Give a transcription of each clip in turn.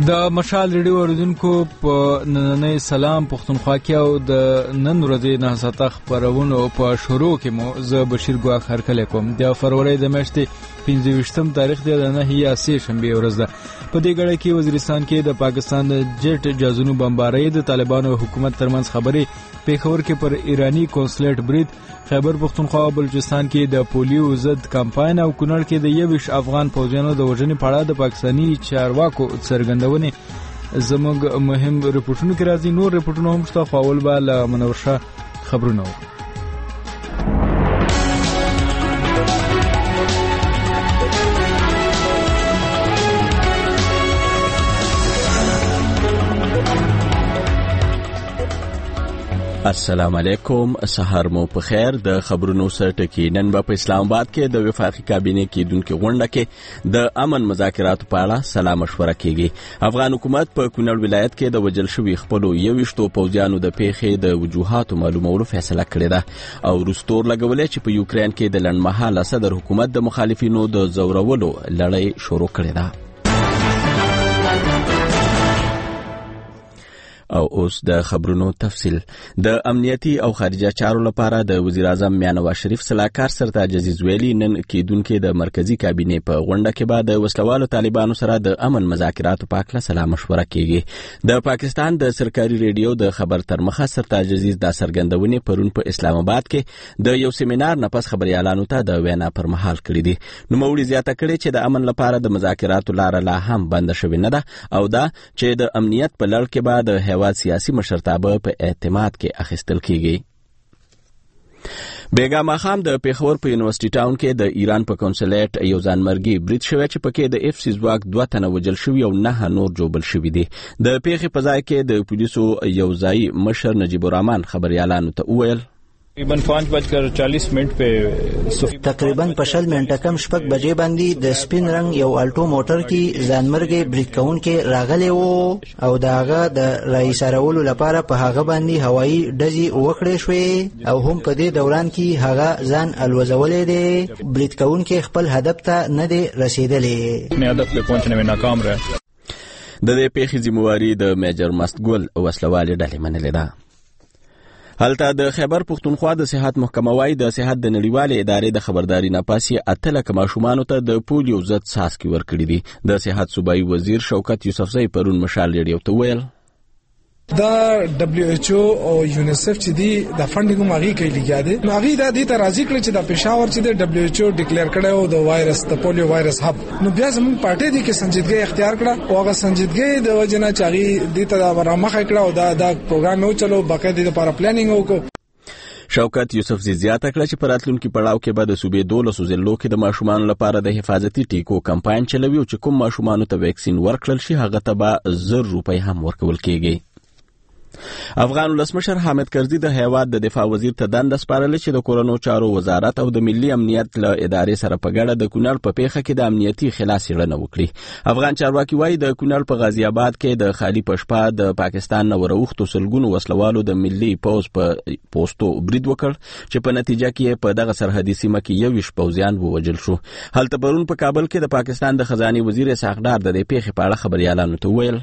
د مشال ریډیو اوریدونکو په نننۍ سلام پښتونخوا کې او د نن ورځې 9 خبرونو په شروع کې مو زه بشیر ګواخ هرکلی کوم. د فروری د میاشتې 25 تاریخ دی، د 9 یا 3 شنبه ورځ ده. په دې غړي کې وزیرستان کې د پاکستان د جټ جازونو بمبارۍ، د طالبانو حکومت ترمنځ خبرې، پیښور کې پر ایرانی کنسولیټ برید، خیبر پښتونخوا او بلوچستان کې د پولیو ضد کمپاین او کونړ کې د 21 افغان فوجیانو د وژنې په اړه د پاکستاني چارواکو څرګندونې زموږ مهم ریپورتونو کې راځي. نور ریپورتونه هم شته، خو اول به له منور شاه خبرونه وو. السلام علیکم، سحر مو په خیر. د خبرونو سره ټکی نن په اسلام آباد کې د وفاقي کابینې کېدونکو غونډه کې د امن مذاکراتو په اړه سلا مشوره کیږي. افغان حکومت په کونړ ولایت کې د وژل شوي خپلو 21 پوځیانو د پیښې د وجوهاتو معلومولو فیصله کړې ده او رستور لګولې چې په یوکرين کې د لنډمهاله صدر حکومت د مخالفینو د زورولو لړۍ شروع کړې ده. او اوس د خبرونو تفصیل. د امنیتي او خارجه چارو لپاره د وزیر اعظم میاں نواز شریف سلاکار سرتاج عزیز ویلي نن کېدونکو د مرکزی کابینې په غونډه کې بعد د وسلوالو طالبانو سره د امن مذاکراتو په اړه سلا مشوره کیږي. د پاکستان د سرکاري ریډیو د خبر ترمخه سرتاج عزیز د سرګندونې پرون په اسلام آباد کې د یو سیمینار نه پس خبريالانو ته د وینا پر مهال کړی دي. نو موړي زیاته کړي چې د امن لپاره د مذاکراتو لار لا هم بند شوی نه ده او دا چې د امنیت په لړ کې بعد هیواد سیاسي مشرتابه په اعتماد کې اخیستل کیږي. بیګا ماخام د پیښور په یونیورسيټي ټاون کې د ایران په کنسولیټ یو ځانمرګي برید شوی چې پکې د اف سی ځواک 2 تنه وژل شوی او 9 نور جوړل شوی دي. د پیښې په ځای کې د پولیسو یو ځای مشر نجیب الرحمن خبريالانو ته وویل تقریبا 5:40 په تقریبا 50 منټه کم شپږ بجې باندې د سپین رنگ یو الټو موټر کې ځانمرګي برید کوونکې راغلی وو او داغه د رئیس رولو لپاره په هغه باندې هوایي ډزې وکړې شوې او هم په دې دوران کې هغه ځان الوزولې دي. برید کوونکې خپل هدف ته نه دی رسیدلی، نه هدف ته پہنچنے میں ناکام رہے. د دې پیښې ذمہواری د میجر مستګل وسلوالې ډلې منلې ده. هلته د خیبر پښتونخوا د صحت محکمه وايي د صحت د نړیوالې ادارې د خبرداري نه پاسي 8 لک ماشومان ته د پولیو ضد څاڅکي ورکړي دي. د صحت صوبایي وزیر شوکت یوسفزئی پرون مشال ریډیو ته ویل دا دبليو ایچ او او یونیسف چې دی د فندینګ ماغي کوي لګیا دي. ماغي دا دي ته راځي کړي چې د پېښور چې د دبليو ایچ او ډیکلیئر کړي او د وایرس د پولیو وایرس هب نو بیا زموږ پارټي دي کې سنجیدګي اختیار کړه او هغه سنجیدګي د وجنه چاغي دي ته رامخه کړه او دا پروګرام نو چلو باقاعده لپاره پلانینګ وکړو. شوکت یوسفزئی زیاته کړه چې په راتلونکي پړاو کې به د صوبې 12 ضلعو کې د ماشومان لپاره د حفاظتي ټیکو کمپاین چلوي او چې کوم ماشومان ته ویکسین ورکړل شي هغه ته به 1,000 روپۍ هم ورکول کیږي. افغان ولسمشر حامد کرزي د هیواد د دفاع وزیر ته دنده سپارلې چې د کورونو چارو وزارت او د ملي امنیت له ادارې سره په ګډه د کونړ په پیښه کې د امنیتي خلاص څېړنه وکړي. افغان چارواکي وايي د کونړ په غازی آباد کې د خالی پشپا د پاکستان نه وروختو سلګونو وسلوالو د ملي پوز په پوسټو برید وکړ چې په نتیجه کې په دغه سرحدي سیمه کې 21 پوځیان ووژل شو. هلته پرون په کابل کې د پاکستان د خزاني وزیر اسحاق ډار د دې پیښې په اړه خبريالانو ته ویل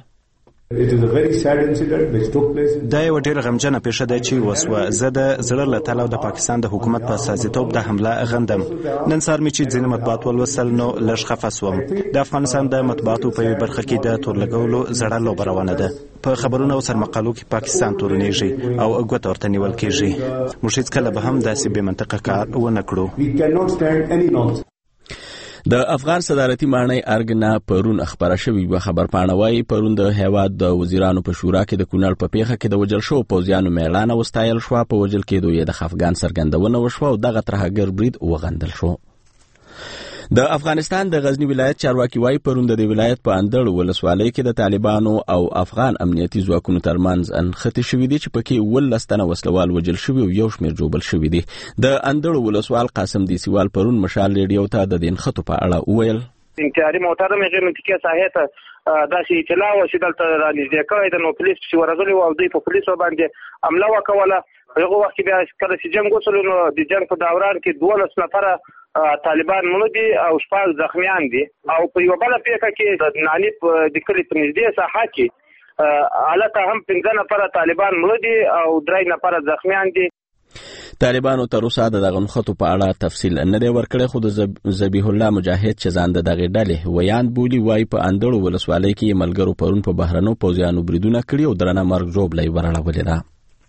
دا یو ډېر غمجنه پیښه ده چې وسوه. زه د زړه له تله د پاکستان د حکومت په اساسیتوب د حمله غندم. نن سهار مې چې ځینې مطبوعات ولوستل نو لږ خفه سوم. د افغانستان د مطبوعاتو په یوه برخه کې د تورلګولو زړه لوبه روانه ده. په خبرونو او سرمقالو کې پاکستان تورنېږي او ګوته ورته نیول کېږي. موږ هیڅکله به هم داسې بې منطقه کار ونه کړو. د افغان صدارتي ماڼۍ ارګ نه پرون خبره شوې و. خبر پاڼوي پرون د هیواد د وزیرانو په شورا کې د کونړ په پیښه کې د وژل شو پوځیانو میړانه وستایل شو. په وژل کېدو یې د خفګان څرګندونه وشوه او دغه ترهګر برید وغندل شو. د افغانستان د غزنی ولایت چارواکي وايي پرون د ولایت په اندړ ولسوالۍ کې د طالبانو او افغان امنیتي ځواکونو ترمنځ انخته شوې دي چې پکې 12 تنه وسلوال وژل شوي او یو شمېر جوړل شوي دي. د اندړ ولسوال قاسم دیسیوال پرون مشال ریډیو ته د دین خطو په اړه وویل انتحاري محترم غیر منطقي ساحه ته داسې اطلاع و چې دلته رانږدې کړی د نو پولیس چې ورغلي او دوی په پولیسو باندې حمله وکوله. هغه وخت بیا کله چې جنگ وشو نو د جنگ په دوران کې 12 نفره طالبان مړه دي او 6 زخمیان دي او په یو بل پیښه کې د نانی د کلی په نږدې ساحه کې حالت هم 15 نفر طالبان مړه دي او 3 نفر زخمیان دي. طالبانو تر اوسه دغه نخښتو په اړه تفصیل نه دی ورکړی، خو د ذبیح الله مجاهد چې ځان د دغې ډلې ویان بولي وایي په اندړو ولسوالۍ کې ملګرو پرون په بهرنو پوځیانو بریدونه کړي او درنه مرګ ژوبله یې ورړولې ده.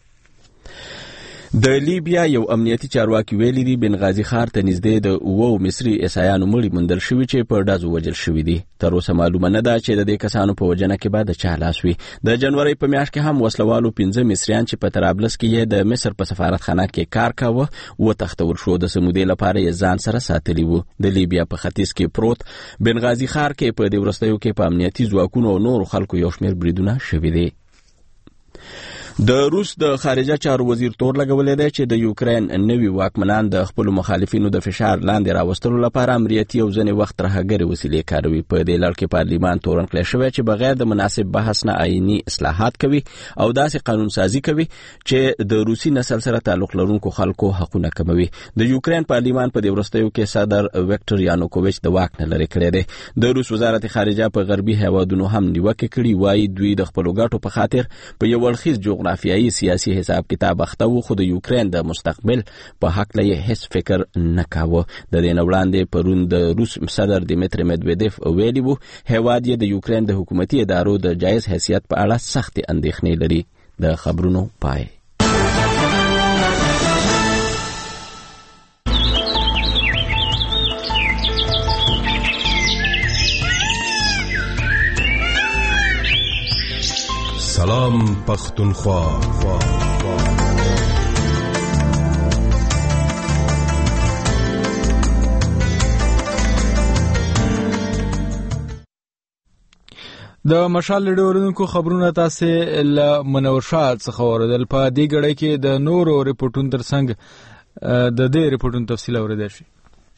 د لیبیا یو امنیتي چارواکي ویلي دي بنغازي ښار ته نږدې د 9 مصري عیسایانو مړي موندل شوي چې په ډزو وژل شوي دي. تر اوسه معلومه نه ده چې د دې کسانو په وژنه کې به د چا لاس وي. د جنوري په میاشت کې هم وسلوالو 15 مصریان چې په طرابلس کې یې د مصر په سفارتخانه کې کار کاوه وتښتول شو. د سمودې لپاره یې ځان سره ساتلی وو. د لیبیا په ختیځ کې پروت بنغازي ښار کې په دې وروستیو کې په امنیتي ځواکونو او نورو خلکو یو شمېر بریدونه شوي دي. د روس د خارجه چارو وزیر تور لګولې ده چې د یوکرين نوي واکمنان د خپل مخالفینو د فشار لاندې راوستلو لپاره امنیتي او ځنې وخت راهګري وسیلې کاروي. په دې لړ کې پارلیمان تورن کړی شوی چې بغیر د مناسب بحث نه آئینی اصلاحات کوي او داسې قانون سازي کوي چې د روسي نسل سره تعلق لرونکو خلکو حقونه کموي. د یوکرين پارلیمان په دې وروستیو کې صدر وکټر یانوکوویچ د واک نه لري کړی دی. د روس وزارت خارجه په غربي هیوادونو هم نیوکه کړې، وایي دوی د خپل ګټو په خاطر په یو ورخیز جغرافیایي سیاسي حساب کتاب اخته وو، خو د یوکرين د مستقبل په حق له هیڅ فکر نه کاوه. د دې نه وړاندې پرون د روس صدر دیمتری مدویدیف ویلي وو هیواد یې د یوکرين د حکومتي ادارو د جایز حیثیت په اړه سخت اندېښنې لري. د خبرونو پای. سلام پختونخوا. د مشال لډورونکو خبرونه تاسو له منورشات څخه اوریدل. په دې غړې کې د نورو ریپورتونو ترڅنګ د دې ریپورتونو تفصیل اوریدل شي.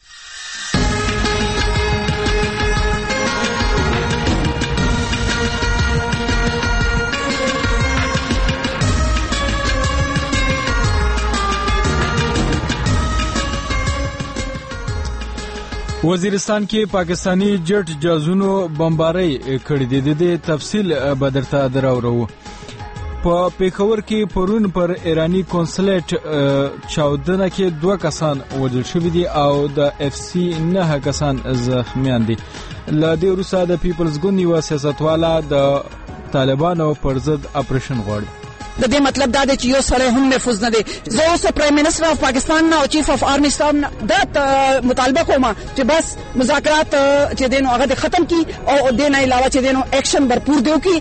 وزیرستان کې پاکستانی جټ جازونو بمباری کړې دي. د تفصیل به درته دراوړو. په پیښور کې پرون پر ایرانی کنسولیټ چاودنه کې 2 کسان وژل شوي دي او د اف سی 9 کسان زخمیان دي. له دې وروسته د پیپلز ګوند یو سیاستواله د طالبانو پر ضد اپریشن غواړي. د دې مطلب دا دی چې یو سړی هم محفوظ نه دی. زه اوس پرایم منسټر اف پاکستان نه او چیف اف آرمی سټاف نه دا مطالبه کوم چې بس مذاکرات چې دینو هغه ختم کی او دین علاوه چې دینو اکشن برپور دیو کی.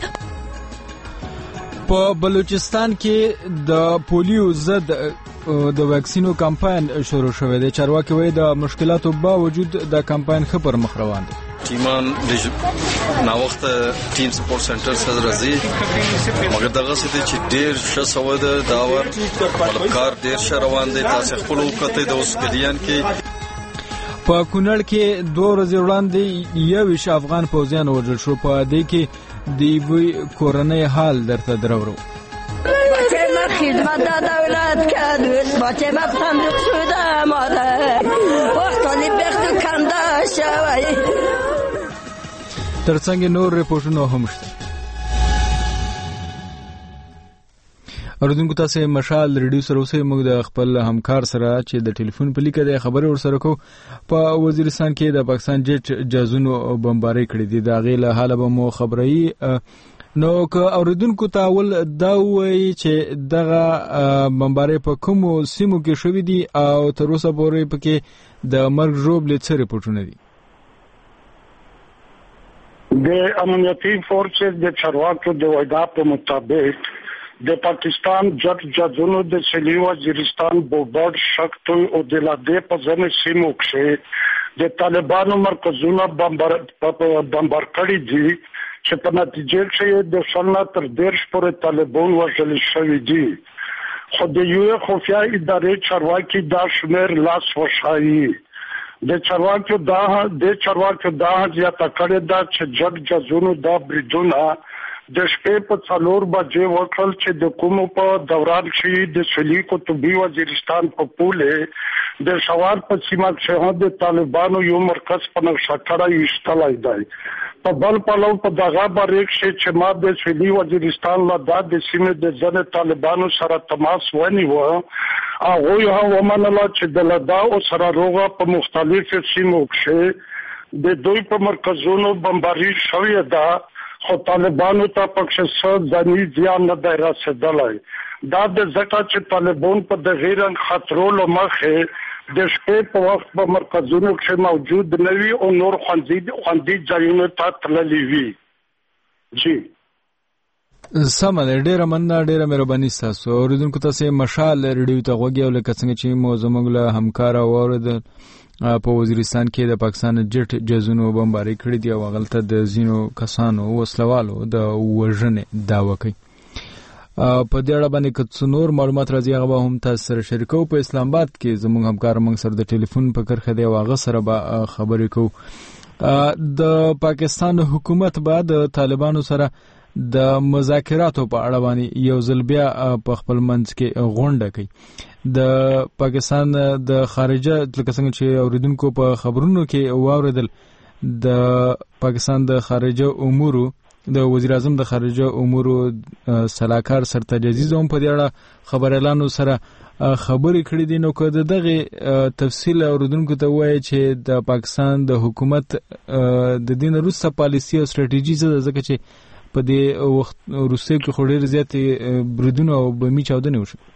په بلوچستان کې د پولیو ضد د واکسینو کمپاین شروع شوی دی. چارواکي وایي د مشکلاتو باوجود د کمپاین ښه پر مخ روان دی. ټیمان د نا وخت ټیم سپورت سنټر سره راځي مګر دغه څه دي چې ډیر ښه سواد دا ور کار ډیر ښه روان دي. تاسو خپل وکړئ د اوسګریان کې په کونړ کې 2 ورځې وړاندې 21 افغان پوځیان وژل شو. په دې کې د وی کورنۍ حال درته درورو. خدمت دولت کرد باچه مفتن شده مادر وقتانی بخت کنده شوی. ترڅنګ نور ریپورتونه هم شته. اوردونکو تاسو مشال ریډیو سره اوسئ. موږ د خپل همکار سره چې د ټلیفون په لیکه د خبرې ورسره کو. په وزیرستان کې د پاکستان جټ جازونو بمباری کړې دي. دا غي له حاله به مو خبري نو که اوریدونکو ته ول دا وایي چې دغه بمباری په کومو سیمو کې شوې دي او تر اوسه پورې پکې د مرګ ژوبلې څه ریپورتونه دي. د امنیتي فورسز د چارواکو د وعده په مطابق د پاکستان جټ جازونو د سلی وزیرستان بوبر شکتو او د لادې په ځینو سیمو کې د طالبانو مرکزونه بمبار کړي دي چې په نتیجه کې د شلنا تر 10 پورې طالبان وژل شوي دي. خو د یو خفیا ادارې چارواکي دا شمیر لاس وشایي. د چارواکو دا زیاته کړې ده چې جګ جزونو دا بریدونه د شپې په 4 بجې وکړل چې د کومو په دوران کې د سلی قطبي وزیرستان په پوله د شوار په سیمه کې د طالبانو یو مرکز په نقشه کړی وشتلای دی په بل پلو په دغه باریک چې ما د سویلي وزیرستان له د سیمه د ځنې طالبانو سره تماس ونیو هغه یو ومنله چې د لدا او سره روغه په مختلفو سیمو کې د دوی په مرکزونو بمباري شوې ده خو طالبانو ته پکښ څه ځاني ځان نه دی رسېدلی دا د ځکه چې طالبان په د غیر خطرولو مخه د شپې په وخت په مرکزونو کې موجود نه وي او نور خوندي ځایونه ته تللي وي جی سم ده ډیره مننه ډیره مهرباني تاسو اوریدونکو تاسو مشال ریډیو ته غوږی او لکه څنګه چې مو زموږ له همکار اورید په وزیرستان کې د پاکستان جټ جزونو بمباري کړی دی او غلطه د زینو کسانو وسلوالو د وژنې داوا کوي په دې اړه باندې که نور معلومات راځي هغه هم تاسو سره شریکو په اسلام آباد کې زموږ همکار موږ سره د ټلیفون په کرخه دی او هغه سره به خبرې کوو د پاکستان حکومت بعد طالبانو سره د مذاکراتو په اړه باندې یو ځل بیا په خپل منځ کې غونډه کوي د پاکستان د خارجه لکه څنګه چې اوریدونکو په خبرونو کې واوریدل د پاکستان د خارجه امورو د وزیر اعظم د خارجه امورو سلاکار سرتاج عزیز هم په دې اړه خبريالانو سره خبرې کړې دي نو که دغه تفصیل اوریدونکو ته وایي چې د پاکستان د حکومت د دین وروسته پالیسي او ستراتیژي ځکه چې په دې وخت روسیې کې خو ډېر زیات بریدونه او بمي چاودنې وشوې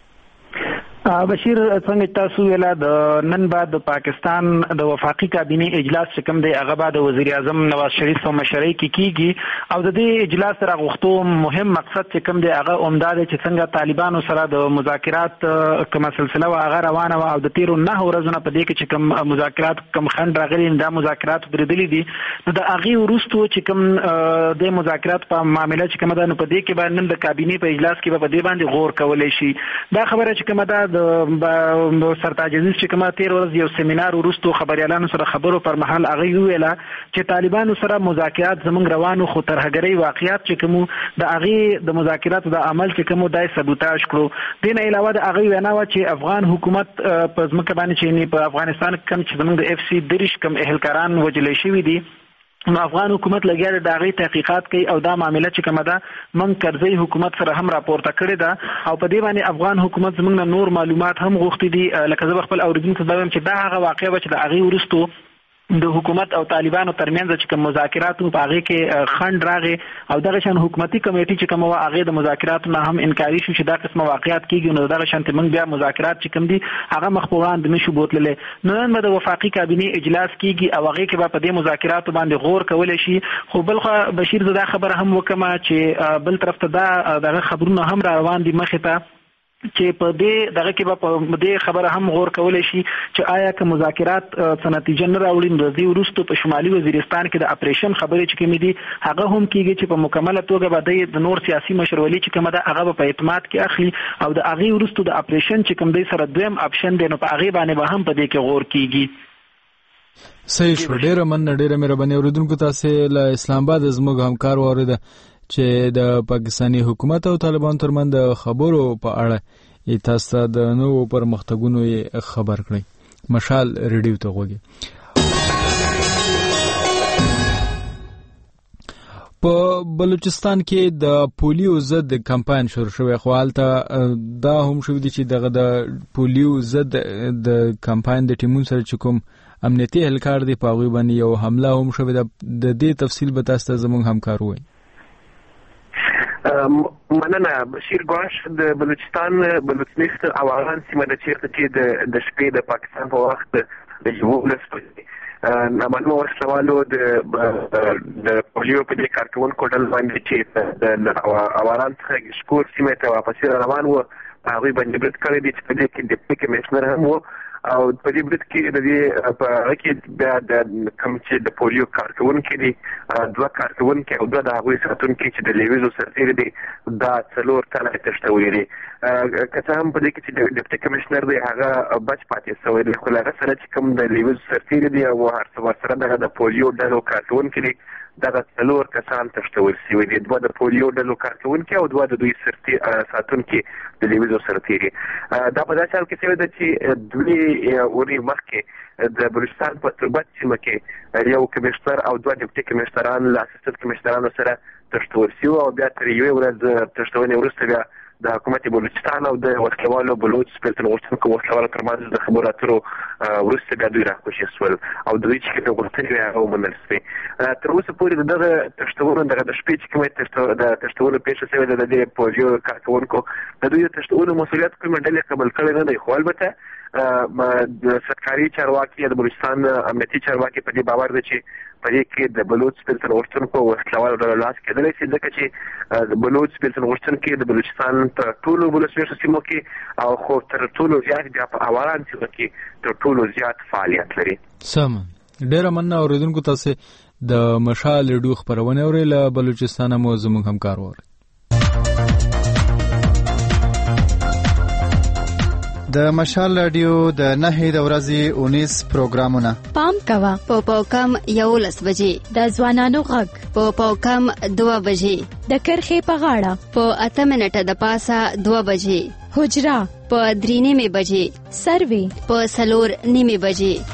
بشیر څنګه تاسو ویلا د نن بعد د پاکستان د وفاقي کابینه اجلاس چې کوم دی هغه بعد وزیر اعظم نواز شریف په مشرۍ کې کیږي او د دې اجلاس سره غوښتو مهم مقصد چې کوم دی هغه عمده دی چې څنګه طالبانو سره د مذاکرات کومه سلسله هغه روانه و او د تیرو 9 ورځې په دې کې چې کوم مذاکرات کوم خند راغلي دا مذاکرات بریدلي دي نو د هغه ورستو چې کوم د مذاکرات په معاملې چې کوم دا په دې کې باندې د کابینه په اجلاس کې په دې باندې غور کولای شي دا خبره چې کوم دا د سرتاج عزیز چې کومه تیر ورځ یو سیمینار ورستو خبريالانو سره خبرو پر مهال هغه ویلا چې طالبانو سره مذاکرات زمونږ روانو خو ترهګری واقعیت چې کوم د هغه د مذاکراتو د عمل چې کوم دای سبوتاژ کړو دین علاوه د هغه وینا و چې افغان حکومت په ځمکه باندې چې په افغانستان کې چې زمونږ د اف سی درش کم اهلکاران وجل شوی دي نو افغان حکومت لګیا د هغه تحقیقات کوي او دا معاملې چې کومه ده من کرزی حکومت سره هم راپورته کړی ده او په دې باندې افغان حکومت زموږ نور معلومات هم غوښتي دي لکه زه خپل اوریدونکو ته وایم چې دا هغه واقعه و چې د هغه ورستو د حکومت او طالبانو ترمنځ چې کوم مذاکراتو په هغه کې خند راغی او دغه شان حکومتي کمیټي چې کوم هغه د مذاکراتو نه هم انکاري شو چې دا قسمه واقعیت کیږي نو دغه شان ته موږ بیا مذاکرات چې کوم دي هغه مخبوغان د نشو بوتللې نو نن د وفاقي کابینه اجلاس کیږي او هغه کې په دې مذاکراتو باندې غور کول شي خو بلخه بشیر زدا خبره هم وکما چې بل طرف ته دا دغه خبرونه هم روان دي مخه ته چې په دې دغه کې په دې خبره هم غور کولای شي چې آیا که مذاکرات نتیجه نه راوړي نو د وروسته په شمالي وزیرستان کې د اپریشن خبرې چې کومې دي هغه هم کیږي چې په مکمله توګه به د نور سیاسي مشرولي چې کومه ده هغه په اعتماد کې اخلي او د هغه وروسته د اپریشن چې کوم دی سره دویم اپشن دی نو په هغه باندې به هم په دې کې غور کیږي صحیح شو ډیره من ډیره مهرباني اوریدونکو تاسو له اسلام آباد زموږ همکار وریده چې د پاکستاني حکومت او طالبان ترمن د خبرو په اړه تاسو د نوو پرمختګونو خبر کړئ مشال ریډیو ته غوږی په بلوچستان کې د پولیو ضد کمپاین شروع شوی خو حالته دا هم شوی دی چې دغه د پولیو ضد د کمپاین د ټیمونو سره چې کوم امنیتي اهلکار دی په هغوی باندې یو حمله هم شوې ده د دې تفصیل به تاسو ته زموږ همکار وایي مننه بشیر ګواش د بلوچستان اوغان سیمه د چیرته چې د شپې د پاکستان په وخت د یولس معلومه وسلوالو د پولیو په دې کارکونکو ډله باندې چې د اوغان څخه شکور سیمه ته واپس روان وو هغوی باندې برید کړی دی چې په دې کې ډیپټي کمیشنر هم وو او په دې برید کې د دې په هغه کې بیا د کوم چې د پولیو کارکونکي دي دوه کارکونکي او دوه د هغوی ساتونکي چې د لیویزو سرتیري دي دا 4 تنه تښتولي دي که څه هم په دې کې چې د ډیپټي کمیشنر دی هغه بچ پاتې شوی دی خو له هغه سره چې کوم د لیویزو سرتیري دي او هر څه ورسره دغه د پولیو ډلو کارکونکي دي دغه 4 کسان تښتول شوي دي، 2 د پولیو ډلو کارکوونکي او 2 د دوی ساتونکي د لیویزو سرتیري. دا په داسې حال کې شوی ده چې 2 اونۍ مخکې د بلوچستان په تربت سیمه کې یو کمیشنر او 2 ډیپټي کمیشنران له اسسټنټ کمیشنرانو سره تښتول شوي او بیا تر یوې ورځ تښتونې وروسته بیا د حکومت بلوچستان او د وسلوالو بلوچ سپیلتن غوښتونکو وسلوالو ترمنځ د خبرو اترو وروسته بیا دوی راکوشي شول او دوی چې کومې غوښتنې وې هغه ومنل شوې. تر اوسه پورې د دغه تښتونو د شپې چې کومې د تښتونو پیښه شوې ده د دې پولیو کارکوونکو د دوی د تښتونو مسؤلیت کومې ډلې قبول کړی نه دی، خو البته د سرکاري چارواکي یا د بلوچستان امنیتي چارواکي په دې باور ده چې په دې کې د بلوچ سپیلتن غوښتونکو وسلوالو ډلو لاس کېدلی شي، ځکه چې د بلوچ سپیلتن غوښتونکي د بلوچستان تر ټولو ولسمشر سیمو کې او خو تر ټولو زیات بیا په اواران سیمو کې تر ټولو زیات فعالیت لري. سم ډېره مننه اوریدونکو تاسو د مشال ریډیو خبرونه اورئ له بلوچستان مو زموږ همکار وره. د مشال رادیو د 9 د ورځې 19 پروګرامونه پام کوا په پاوکم 11 بجې د ځوانانو غږ په پاوکم 2 بجې د کرخې په غاړه په 8 منټه د پاسه 2 بجې حجرا په 3 بجې سروي په 4 بجې.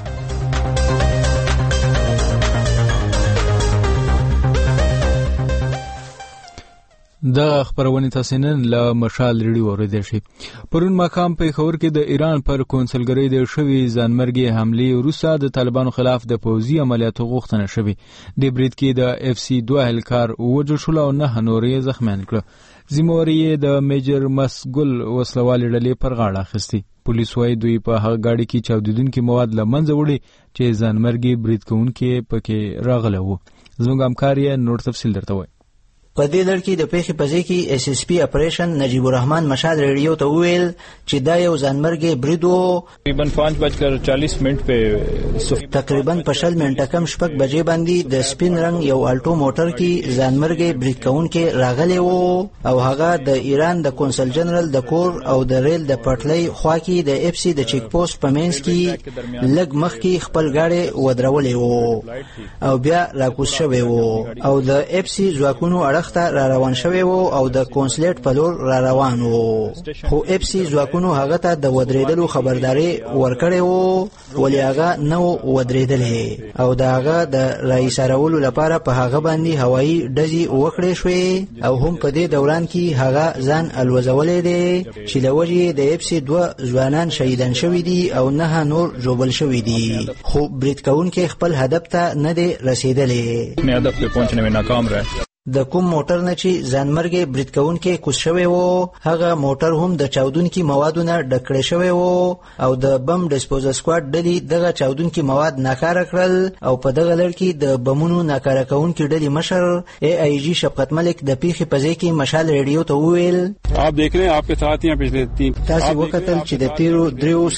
د خبرونه تاسو نن له مشال ریډیو اوریدل شي. پرون مقام په خبر کې د ایران پر کونسلګری د شوی ځانمرګي حمله روسا د طالبانو خلاف د پوځي عملیاتو غوښتنه شوی. د برید کې د FC 2 هلکار وجل شو او 9 نورې زخمیان کړ. زموږی د میجر مسګل وسلوال ډلې پر غاړه اخیستی. پولیس وايي دوی په هغه گاډي کې چاودیدونکو مواد لمنځه وړي چې ځانمرګي برید کوونکې پکې راغله وو. زموږ همکار یې نور تفصیل درته وایي. په دې لړ کې د پیښې په ځای کې SSP اپریشن نجیب الرحمن مشال ریډیو ته وویل چې دا یو ځانمرګي برید و. تقریبا 5:40 په تقریبا په 0 منټه کم 6 بجې باندې د سپین رنگ یو الټو موټر کې ځانمرګي برید کوونکې راغلی وو او هغه د ایران د کونسل جنرال د کور او د ریل د پټلۍ خوا کې د FC د چیک پوسټ په منځ کې لږ مخ کې خپل گاډي ودرولې وو او بیا راکوز شوی وو او د FC ځواکونو اړه را روان شوی وو او د کونسلیټ په لور را روان وو، خو FC ځواکونو هغه ته د ودرېدلو خبرداري ورکړې وو ولې هغه نو ودرېدلې او د هغه د رئیسارولو لپاره په هغه باندې هوایي ډزې وکړې شوې او هم په دې دوران کې هغه ځان الوزولې دی چې له وجې د FC 2 ځوانان شهیدان شوي دي او 9 نور ژوبل شوي دي، خو برید کوونکي خپل هدف ته نه دی رسیدلې. هدف ته پہنچنے میں ناکام رہے. د کوم موټر نه چې ځانمرګي برید کوونکې کوز شوی وو هغه موټر هم د چاودونکي موادونه ډک کړی شوی وو او د بم ډسپوزل سکواډ ډلې دغه چاودونکي مواد ناکاره کړل او په دغه لړ کې د بمونو ناکاره کوونکي ډلې مشر AIG شفقت ملک د پیښې په ځای کې مشال ریډیو ته وویل آپ دیکھ رہے ہیں آپ کے ساتھ ہیں پچھلے 3 تاسو وکتل چې د تیرو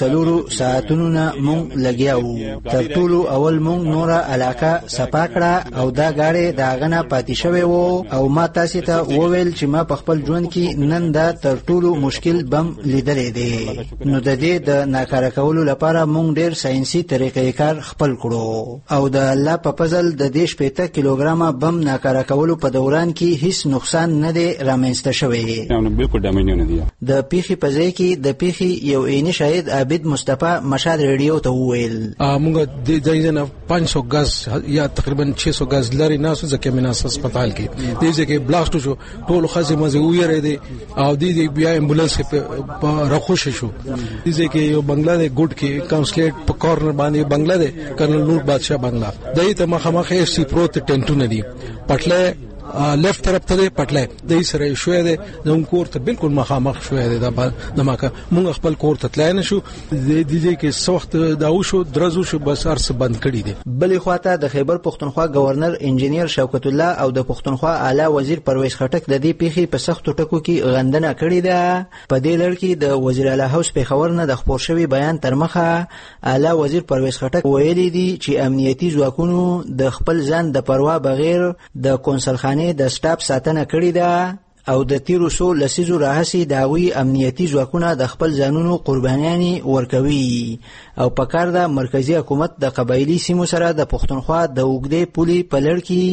3 ساعتونو نه مونږ لګیا وو تر ټولو اول مونږ نوره علاقه صفا کړه او دا غاړې دا غنه پاتې شوی وو او ما تاسو ته وویل چې ما په خپل ژوند کې نن دا تر ټولو مشکل بم لیدلې دی نو د دې د ناکاره کولو لپاره مونږ ډېر ساينسي طریقې کار خپل کړو او د الله په فضل د 15 کیلوګرامه بم ناکاره کولو په دوران کې هیڅ نقصان نه دی رامنځته شوی. بالکل ډیمیج نه دی. د پیښې په ځای کې د پیښې یو عیني شاهد عابد مصطفی مشال ریډیو ته وویل موږ د ځای 500 غز یا تقریبا 600 غز لري ناسو ځکه میناس هسپتال کې دې ځکه بلاست شو ټول خاصه مزه ویره دي او دې بیا امبولانس په راخوش شو دې ځکه یو بنگلا د ګډ کې کونسلیټ په کورنر باندې بنگلا ده کرنل نور بادشاہ بنگلا دای ته مخامخ FC پروت ټینټونه دي پټله لیفت طرف ته پټلای د سره شوې ده نو کور ته بالکل مخامخ شوې ده د ماکه مونږ خپل کور ته تلای نه شو د دې کې سخت داو شو درزو شو بس ارس بند کړی دي. بلې خواته د خیبر پختونخوا گورنر انجینیر شوکت الله او د پختونخوا اعلی وزیر پرویز خټک د دې پیښې په سختو ټکو کې غندنه کړې ده. په دې لړ کې د وزیر اعلی هاوس په خبر نه د خبر شوی بیان تر مخه اعلی وزیر پرویز خټک ویلي دي چې امنیتي ځواکونو د خپل ځان د پروا بغیر د کونسل د سټاپ ساتنه کړې ده او د تیرو سو لسیزو راهسي داوی امنیتي ځواکونه د خپل ځانونو قربانیاني ورکوي او په کار د مرکزی حکومت د قبایلی سیمو سره د پښتونخوا د وګړي پولي په لړ کې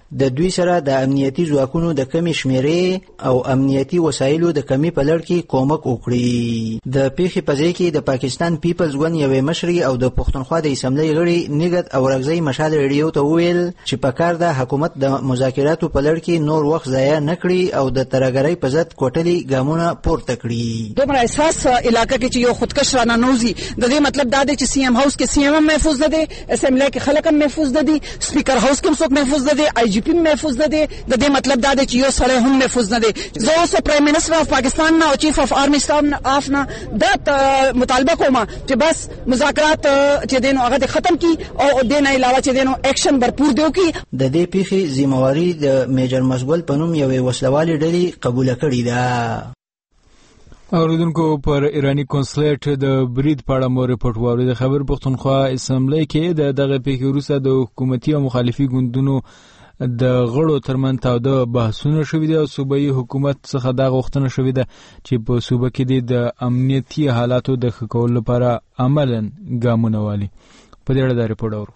د دوی سره د امنیتي ځواکونو د کمی شمیرې او امنیتي وسایلو د کمی په لړ کې کومک وکړي. د پیښې په ځای کې د پاکستان پیپلز ګوند یوې مشرې او د پښتونخوا د اسمبلی غړي نګت اورغزی مشال ریډیو ته وویل چې په کار د حکومت د مذاکراتو په لړ کې نور وخت ضایع نه کړي او د ترهګرۍ په ضد کوټلي ګامونه پورته کړي. دومره اساس علاقه کې چې یو خودکش رانه نوزي د دې مطلب دا دی چې سی ام هاوس کې سی ام محفوظ نه دي، اسمبلی کې خلک هم محفوظ نه دي، سپیکر هاوس کې هم څوک محفوظ نه دي، آی جی پی محفوظ نه دي. د دې مطلب دا دی چې یو سړی هم محفوظ نه دي. زه اوس پرایم منسٹر اف پاکستان نه او چیف اف آرمی سٹاف نه دا مطالبه کوم چې بس مذاکرات چې دینو هغه ختم کی او دین علاوه چې دینو اکشن برپور دیو کی. د دې پیښې ذمہواری د میجر مسګل په نوم یوې وسلوالې ډلې قبول کړې ده. اوریدونکو پر ایرانی کنسولیت د برید په اړه مو رپورټ واورید. خبر پښتونخوا اسمبلی کې دغه پیښې وروسته د حکومتي او مخالفي ګوندونو د غړو ترمنځ تاوده بحثونه شوي دي او صوبایي حکومت څخه دا غوښتنه شوې ده چې په صوبه کې د امنیتي حالاتو د ښه کولو لپاره عملاً ګامونه والي. په دې اړه دا رپورټ اورو.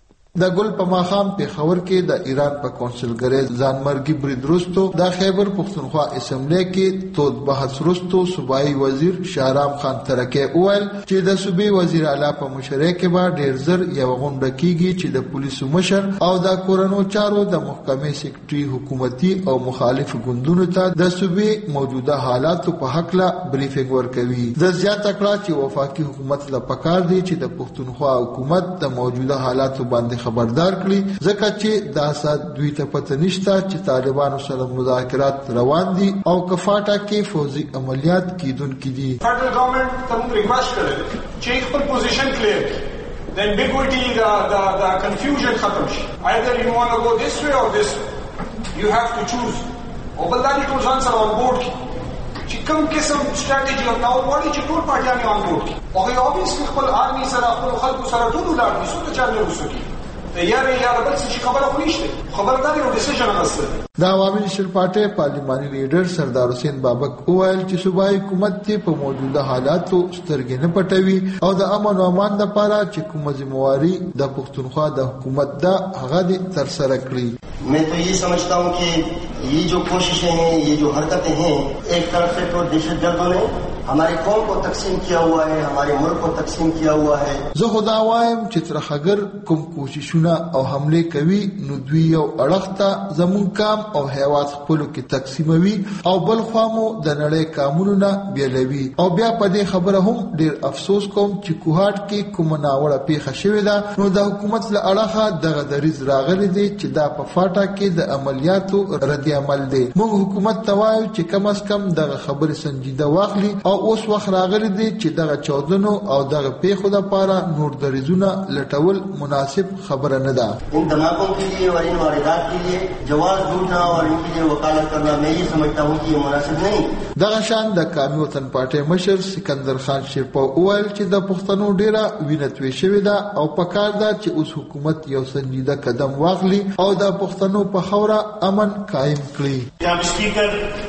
د ګل په ماښام پیښور کې د ایران په کونسلګرۍ ځانمرګي برید وروسته د خیبر پښتونخوا اسمبلی کې تود بحث وروسته صوبایي وزیر شهرام خان ترکی وویل چې د صوبې وزیر اعلی په مشرۍ کې به ډېر زر یوه غونډه کېږي چې د پولیسو مشر او د کورنو چارو د محکمې سیکرټري حکومتي او مخالف ګوندونو ته د صوبې موجوده حالاتو په هکله بریفینګ ورکوي. د زیاته کړه چې وفاقي حکومت له پکار دی چې د پښتونخوا حکومت د موجوده حالاتو باندې خبردار کړي ځکه چې دا سات دوی ته پته نشته چې طالبانو سره مذاکرات روان دي او کفاټه کې فوزي عملیات کیدونکي دي. فدرل ګورنمنت ته موږ ریکوست کړل چې خپل پوزیشن کلیر کړي. د امبیګوټي د کنفیوژن ختم شي. either you want to go this way or this way. you have to choose. او بل دا ټول ځان سره اون بورډ کړي چې کوم قسم سټریټجی او ناو وړي چې ټول پارټیان اون بورډ کړي. او هغه اوبویسلی خپل آرمي سره خپل خلکو سره ټول ولر دي څه چا نه وسوي. یاره بل څه خبره خو نشته. خبرداري او ډیسیژن غوښتل. د عوامي نېشنل پارټي پارلماني لیډر سردار حسین بابک وویل چې صوبایي حکومت په موجوده حالاتو سترګې نه پټوي او د امن او امان لپاره چې کومه ذمہواری د پښتونخوا د حکومت ده هغه دې ترسره کړي. मैं तो ये समझता हूँ कि ये जो कोशिशें हैं, ये जो हरकतें हैं, एक तरफ से तो दहशतगर्दों ने हमारे कौम को तकसीम किया हुआ है, हमारे मुल्क को तकसीम किया हुआ है. زه خدا وایم چې ترخګر کوم کوششونه او حمله کوي نو دوی یو اړخته زمون کام او هیواد خپلو کې تقسیموي او بل خامو د نړۍ کامونو بیلوي. او بیا په دې خبره هم ډیر افسوس کوم چې کوهاټ کې کوم ناوړه پیښه شوې ده نو د حکومت له اړخه دغه دریز راغلی دی چې دا په فاټا کې د عملیاتو رد عمل دی. موږ حکومت ته وایو چې کم از کم دغه خبره سنجیده واخلي او اوس وخت راغلی دی چې دغه چاودنو او دغه پیښو لپاره نور دریزونه لټول مناسب خبره نه ده. ان دماغوں کے لیے اور ان واردات کے لیے جواز ڈھونڈنا اور ان کے لیے وکالت کرنا میں یہ سمجھتا ہوں کہ یہ مناسب نہیں. دغه شان د قومي وطن پارټي مشر سکندر خان شیرپا وویل چې د پښتنو ډیره وینه توی شوې ده او پکار ده چې اوس حکومت یو سنجیده قدم واخلي او د پښتنو په خوره امن قائم کړي. جناب سپیکر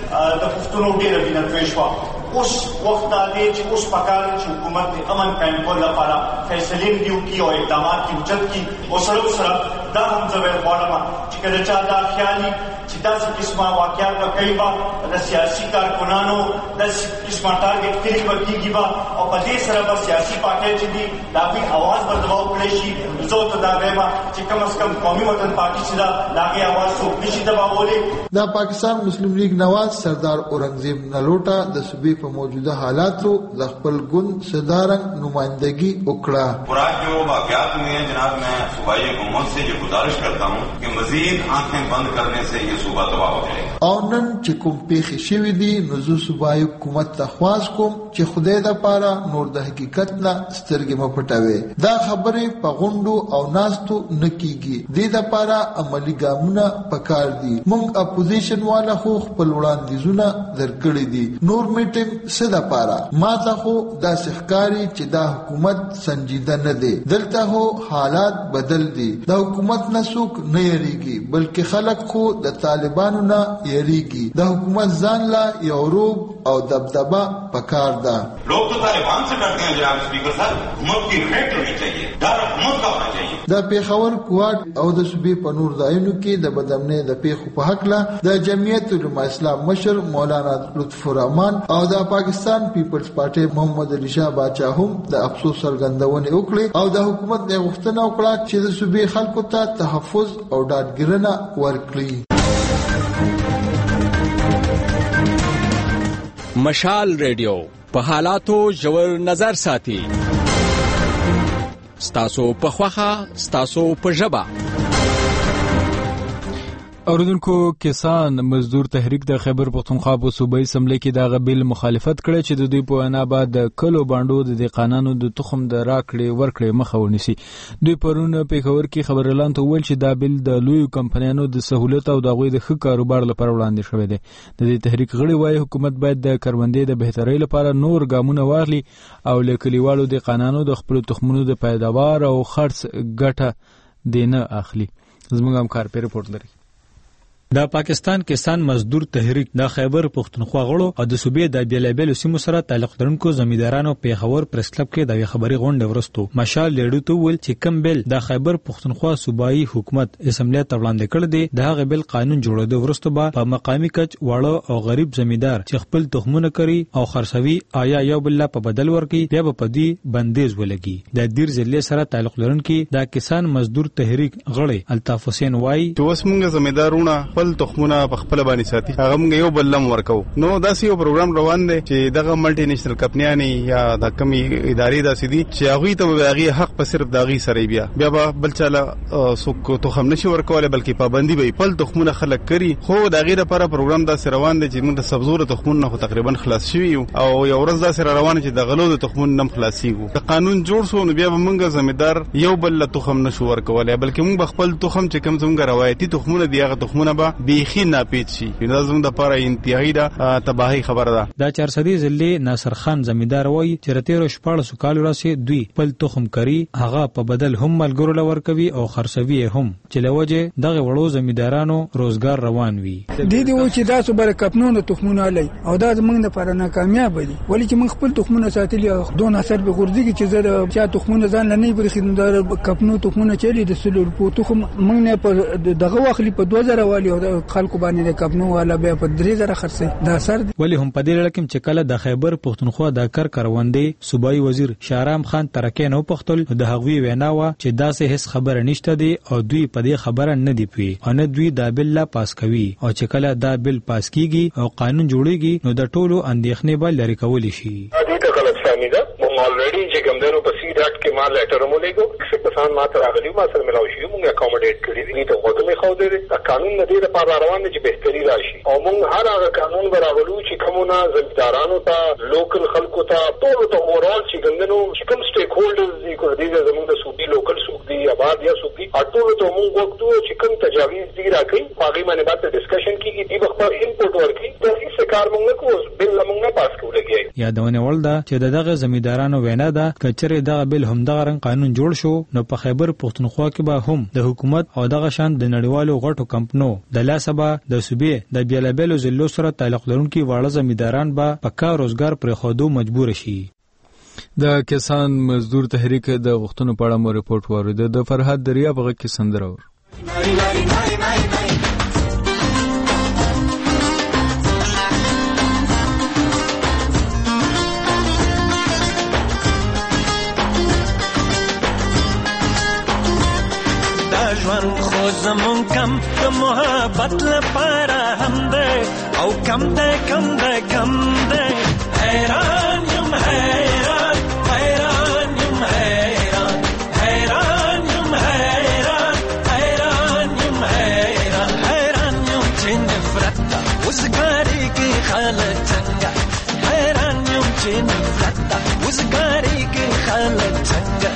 د پښتنو ډیره وینه توی شوه. اوس وخت دی چې اوس پکار چې حکومت د امن قائم کولو لپاره فیصلې دیو کی او اقدامات کی اوچت کی او سره دا هم زویر غواړم چې کله چا دا خیالي چې داسې قسمه واقعات به کوي به د سیاسي کارکنانو داسې قسمه ټارګټ کړي به کېږي به او په دې سره به سیاسي پارټۍ چې دي د هغوی اواز به دباو کړی شي. زه ورته دا وایم چې کم از کم قومي وطن پارټي چې ده د هغې اواز څوک نشي دباولی. د پاکستان مسلم لیگ نواز سردار اورنګزیب نلوټا د صوبې په موجوده حالاتو د خپل ګوند صدارنګ نمائندگی وکړه. خوراک جو واقعات ہوئے ہیں جناب میں صوبائی حکومت سے یہ گزارش کرتا ہوں کہ مزید آنکھیں بند کرنے سے یہ صوبہ تباہ ہو جائے گا. او نن چې کوم پیښې شوې دي نو زه صوبایي حکومت ته خواست کوم چې خدای دپاره نور د حقیقت نه سترګې مه پټوي. دا خبرې په غونډو او ناستو نه کیږي. دې دپاره عملي ګامونه پکار دي. موږ اپوزیشن والا خو خپل وړاندیزونه درکړي دي. نور میټینګ څه دپاره؟ ما ته خو داسې ښکاري چې دا حکومت سنجیده نه دی. دلته خو حالات بدل دي. د حکومت نه څوک نه یریږي بلکې خلک خو د طالبانو نه یریږي. د حکومت ځان لا یو روب او دبدبه پکار ده. लोग तो तालिबान से डरते हैं जनाब स्पीकर साहब. हुकूमत की रिस्पेक्ट होनी चाहिए, डर हुकूमत का होना चाहिए. د پیښور کوټ او د صوبې په نور ځایونو کې د بدامنۍ د پیښو په حق له د جمعیت علماء اسلام مشر مولانا لطف الرحمن او د پاکستان پیپلز پارټي محمد علي شاه باچا هم د افسوس څرګندونه وکړه او د حکومت د غوښتنه وکړه چې د صوبې خلکو ته تحفظ او ډاډګیرنه ورکړي. مشال ریډیو په حالاتو ژور نظر ساتي. ستاسو په خوخه، ستاسو په ژبه. اوریدونکو کسان مزدور تحریک د خیبر پختونخوا په صوبایي اسمبلی کې د غبیل مخالفت کړي چې د دوی په وینا بعد د کلو باندو د قانونو د تخم د راکړې ورکړې مخه ونیسي. دوی پرون پیښور کې خبرلاند ته ویل چې دا بیل د لوی کمپنیانو د سہولت او د غوي د ښه کاروبار لپاره وړاندې شوی دی. د دې تحریک غړي وايي حکومت باید د کروندې د بهترۍ لپاره نور ګامونه واخلي او لیکليوالو د قانونو د خپل تخمونو د پیداوار او خرڅ ګټه دینه اخلي. زموږ همکار په رپورت لري. د پاکستان کسان مزدور تحریک د خیبر پختونخوا غړو او د صوبې د بیلابیل سیمو سره تعلق لرونکو زمیندارانو پیښور پریس کلب کې د خبري غونډه ورستو مشال لیډو ته ول چې کم بیل د خیبر پختونخوا صوبایي حکومت اسمبلی ته وړاندې کړ دي د هغه بیل قانون جوړېدو ورستو په مقامی کچ واړه او غریب زمیندار چې خپل تخمونه کوي او خرڅوي آیا یو بل په بدل ورکي بیا په دې بندیز ولګي. د دیر ضلع سره تعلق لرونکو د کسان مزدور تحریک غړي الطاف حسین وای چې اوس موږ زمیندارونه خپل تخمونه په خپل باندې ساتي هغه موږ یو بل لم ورکو. نو داسې یو پروګرام روان دی چې دغه ملټي نېشنل کمپنیانې یا د کمی ادارې داسې دي چې هغه ته هغه حق په صرف داغي سره بیا بل چاله څوک تخم نشي ورکول بلکې پابندي به خپل تخمونه خلک کړي. خو دغه لپاره پروګرام داسې روان دی چې موږ د سبزور تخمونه خو تقریبا خلاص شوی او یو ورځ داسې روان چې د غلو د تخمونه نم خلاصيږي. د قانون جوړ شو نو بیا موږ زمیندار یو بل تخم نشو ورکول بلکې موږ خپل تخم چې کوم څنګه روایتي تخمونه دی هغه تخمونه به بیخي ناپید شي. دا زموږ د لپاره انتهایی ده تباہی خبره ده. دا 400 ضلع ناصر خان زمیندار وای چې رتیرو 14 کال راسي دوی خپل تخم کوي هغه په بدل هم ملګرو لور کوي او خرڅوي هم چې لوجه دغه وړو زمیندارانو روزګار روان وي. دي و چې دا صبر کپنونو تخمونه لای او دا زموږ لپاره ناکامیاب دي ولی چې موږ خپل تخمونه ساتلي دون اثر به ګرځي چې زه چا تخمونه ځان نه برخې د کپنو تخمونه چلی د سلور په تخم موږ نه په دغه واخلي په 2000 والی او خلکو باندې د کپنو والا به په 3000 خرڅي دا اثر ولی هم په دې لړ کې چې کله د خیبر پختونخوا د کار کاروندې صوبایي وزیر شهرام خان ترکه نو پختل د هغوی ویناوه چې داسې هیڅ خبره نشته دی او دوی په دې خبره نه دی پوي او نه دوی دا بل لا پاس کوي او چې کله دا بل پاس کیږي او قانون جوړیږي نو د ټولو اندېښنې به لري کول شي. دې ته غلط فهمي ده. مونږ الریډي چې کومدنو په سی ډاټ کې ما لیټر مولېګو څه کسان ما ته راغلي ما سره ملاوي شي مونږه اکوموډیټ کړی دي ته وته مې خو دې قانون نه دی لپاره روان دي چې بهتري راشي او مونږ هر هغه قانون براولو چې کومونه زمیندارانو ته لوکل خلکو ته ټول ته اورال چې کومدنو چې کوم سټیک هولډرز دي کو دې زموږ د صوبې لوکل سوق دي آباد یا سوق دي ټول ته مونږ وکړو چې کوم تجاویز دي راکړي هغه باندې باندې ډسکشن کیږي دی بخبر انپوټ ورکړي د هیڅ کار مونږ کوو بل مونږ نه پاس کولګي. یادونه ولدا چې دغه زمیندارانو وینا ده کچره دغه بل هم دغه رنګ قانون جوړ شو نو په خیبر پختونخوا کې به هم د حکومت او دغه شان د نړیوالو غټو کمپنو د لاسبه د صوبې د بیلابیلو ضلعو سره تعلق لرونکي واړه زمینداران به په کار روزګار پر خودو مجبور شي. د کسان مزدور تحریک د غوښتنو په اړه مو رپورت ورده د فرحت دریا په کې سندرور ژوند خو زمون کم د محبت لپاره هم ده او کم ده حیران یم حیران یم حیران یم چې نفرت وزګاری کې خلک څنګه حیران یم چې نفرت وزګاری کې خلک څنګه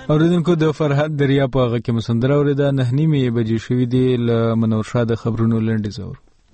اوریدونکو د فرحت دریا په هغه کې مسندره اوریده 9:30 بجې شوې دي له منور شاه د خبرونو لنډیز اور.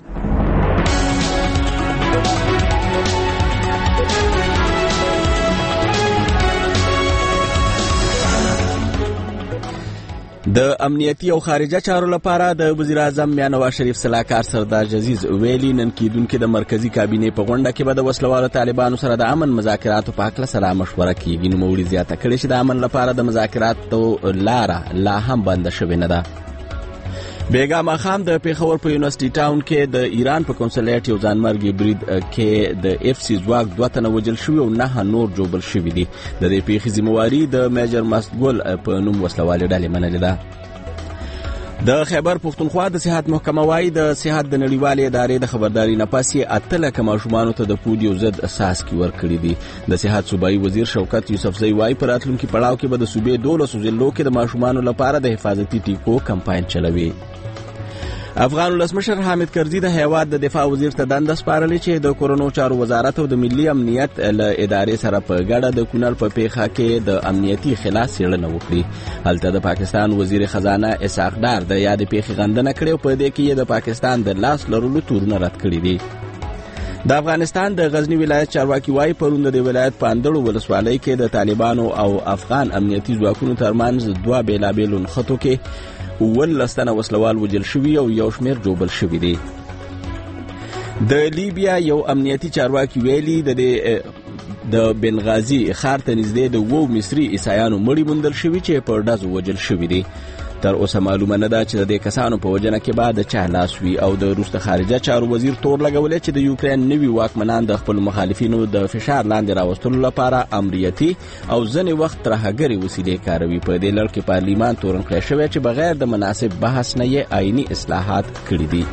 د امنیتي او خارجه چارو لپاره د وزیر اعظم میاں نواز شریف صلاحکار سردار جزیز ویلي نن کېدونکې د مرکزی کابینې په غونډه کې به د وسلوالو طالبانو سره د امن مذاکراتو په هکله سره مشوره کیږي. نوموړي زیاته کړې چې د امن لپاره د مذاکراتو لاره لا هم بنده شوې نه ده. بیګا ماخام د پیښور په یونیورسيټي ټاون کې د ایران په کنسولیټ یو ځانمرګي برید کې د اف سی ځواک 2 تنه وژل شوي او 9 نور جوړ شوي دي. د دې پیښې ذمہواري د میجر مسګل په نوم وسلوالې ډلې منلې ده. د خیبر پختونخوا د صحت محکمه وايي د صحت د نړیوالې ادارې د خبرداري نه پس یې 8 لکه ماشومانو ته د پولیو ضد اساسکي ورکړي دي. د صحت صوبایي وزیر شوکت یوسفزئی وايي په راتلونکي پړاو کې به د صوبې 12 ضلعو کې د ماشومانو لپاره د حفاظتي ټیکو کمپاین چلوي. افغان ولسمشر حامد کرزي د هیواد د دفاع وزیر ته دنده سپارلې چې د کورونو چارو وزارت او د ملي امنیت له ادارې سره په ګډه د کونړ په پیښه کې د امنیتي خلاف څېړنه وکړي. هلته د پاکستان وزیر خزانه اسحاق ډار د یاد پیښې غندنه کړې او په دې کې د پاکستان د لاس لرلو تورونه رد کړي دي. د افغانستان د غزنی ولایت چارواکي وايي پرون د ولایت په اندړو ولسوالۍ کې د طالبانو او افغان امنیتي ځواکونو ترمنځ 2 بیلابیل نښتو کې 19 تنه وسلوال وژل شوي او یو شمېر جوړ شوي دي. د لیبیا یو امنیتي چارواکي ویلي د بنغازي ښار ته نږدې د 2 مصري عیسایانو مړي موندل شوي چې په ډزو وژل شوي دي. تر اوسه معلومه نه ده چې د دې کسانو په وژنه کې به د چا لاس وي او د روسته خارجه چارو وزیر تور لګولې چې د یوکرين نوي واکمنان د خپل مخالفینو د فشار لاندې راوستلو لپاره امریتي او ځنې وخت ترهګري وسیلې کاروي. په دې لړ کې پارلیمان تورنکړی شوی چې بغیر د مناسب بحث نه یې آئینی اصلاحات کړي دي.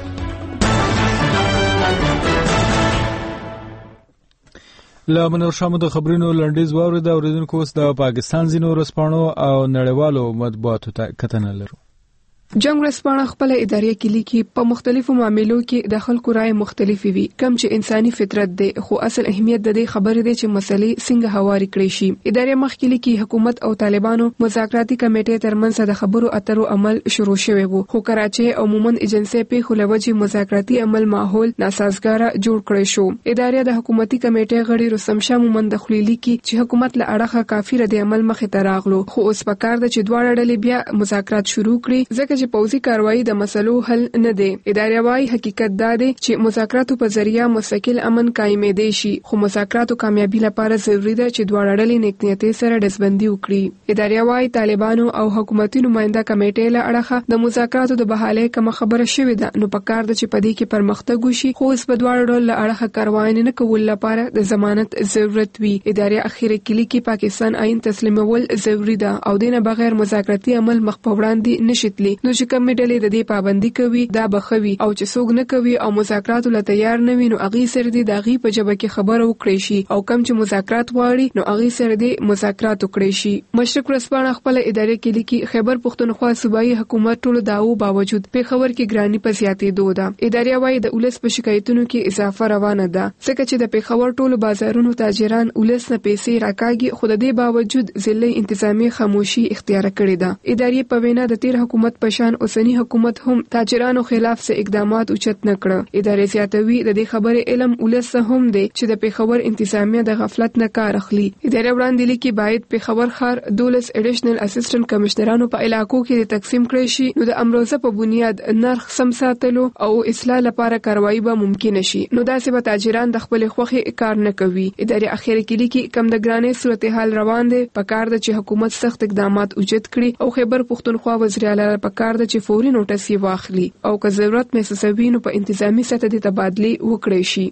له منور شاه د خبرونو لنډیز واورید. اوریدونکو اوس د پاکستان ځینو رسپانو او نړیوالو مطبوعاتو ته کتنه لرو. جنگ ورځپاڼه خپل ادارې کې لیکي په مختلفو معاملو کې د خلکو رائے مختلفې وي کم چې انساني فطرت دی خو اصل اهمیت د دې خبرې دی چې مسلې څنګه هواري کړي شي. ادارې مخکې لیکي حکومت او طالبانو مذاکراتي کمیټې ترمنځ د خبرو اترو عمل شروع شوی وو خو کراچي او عموما ایجنسي په خلوجي مذاکراتي عمل ماحول ناسازګار جوړ کړی شو. ادارې د حکومتي کمیټې غړي رستم شاه مومند خلیلی کې چې حکومت له اړخه کافي رد عمل مخې ته راغلو خو اوس پکار د چې دواړه ډلې بیا مذاکرات شروع کړي ځکه پوزي کاروایی د مسلو حل نه دی. ادارې وايي حقیقت دا دی چې مذاکراتو په ذریعہ مستقل امن قائمې دی شي خو مذاکراتو کامیابی لپاره ضروری ده چې دواړه ډلې نیکنیتي سره دسبندي وکړي. ادارې وايي طالبانو او حکومتي نماینده کمیټې له اړخه د مذاکراتو د بحالۍ کوم خبره شوې ده نو پکار ده چې په دې کې پرمختګ وشي خو اوس په دواړو ډلو له اړخه کاروایی نه کول لپاره د ضمانت ضرورت وي. ادارې اخیری کلی کې پاکستان آئین تسلیمول ضروری ده او دینه بغیر مذاکراتي عمل مخ په وړاندې نشitلی نو چې کوم ډلې د دې پابندي کوي دا بخوي او چې څوک نه کوي او مذاکرات له تیار نه وي نو اغي سره دي داغي په جبه کې خبره وکړي شي او کم چې مذاکرات غواړي نو اغي سره دي مذاکرات وکړي شي. مشرق ورځپاڼه خپل ادارې کې لیکي خیبر پختونخوا صوبایي حکومت ټولو داو باوجود په خبر کې ګرانی په زیاتې ده. ادارې وايي د ولس په شکایتونو کې اضافه روانه ده ځکه چې د پیښور ټولو بازارونو تاجران ولس نه پیسې راکاږي خو د دې باوجود ضلعي انتظامی خاموشي اختیار کړې ده. ادارې په وینا د تیر حکومت په شان اوسنی حکومت هم تاجرانو خلاف څه اقدامات اوچت نه کړ. ادارې زیاتوي د دې خبرې علم ولس هم دی چې د پیښور انتظامیه د غفلت نه کار اخلي. ادارې وړاندې لیکي باید پیښور ښار 12 اډیشنل اسسټنټ کمشنرانو په علاقو کې تقسیم کړي شي نو د امروزه په بنیاد نرخ سم ساتلو او اصلاح لپاره کاروایی به ممکن شي نو داسې به تاجران د خپل خوخي کار نه کوي. ادارې اخیری کې لیکي کم د ګرانې صورتحال روان دي په کار د چې حکومت سخت اقدامات اوچت کړي او خیبر پختونخوا وزیر اعلی په کار د چې فوري نوټس واخلي او که ضرورت محسوسوي نو په انتظامی سطح د تبادله وکړي شي.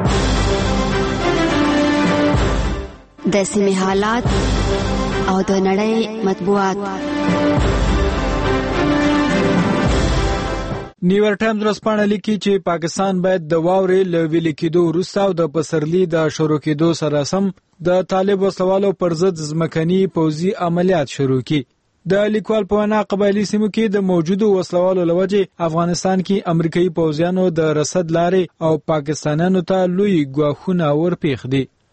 د سیمې حالات او د نړۍ مطبوعات. نیویارک ټایمز ورځپاڼه لیکي چې پاکستان باید د واورې له ویلې کېدو وروسته او د پسرلي د شروع کېدو سره سم د طالب وسلوالو پر ضد ځمکني پوځي عملیات شروع کړي. د لیکوال په وینا قبایلی سیمو کې د موجودو وسلوالو لوجې افغانستان کې امریکایي پوځیانو د رصد لارې او پاکستانیانو ته لوی ګواښونه ورپېښ دي.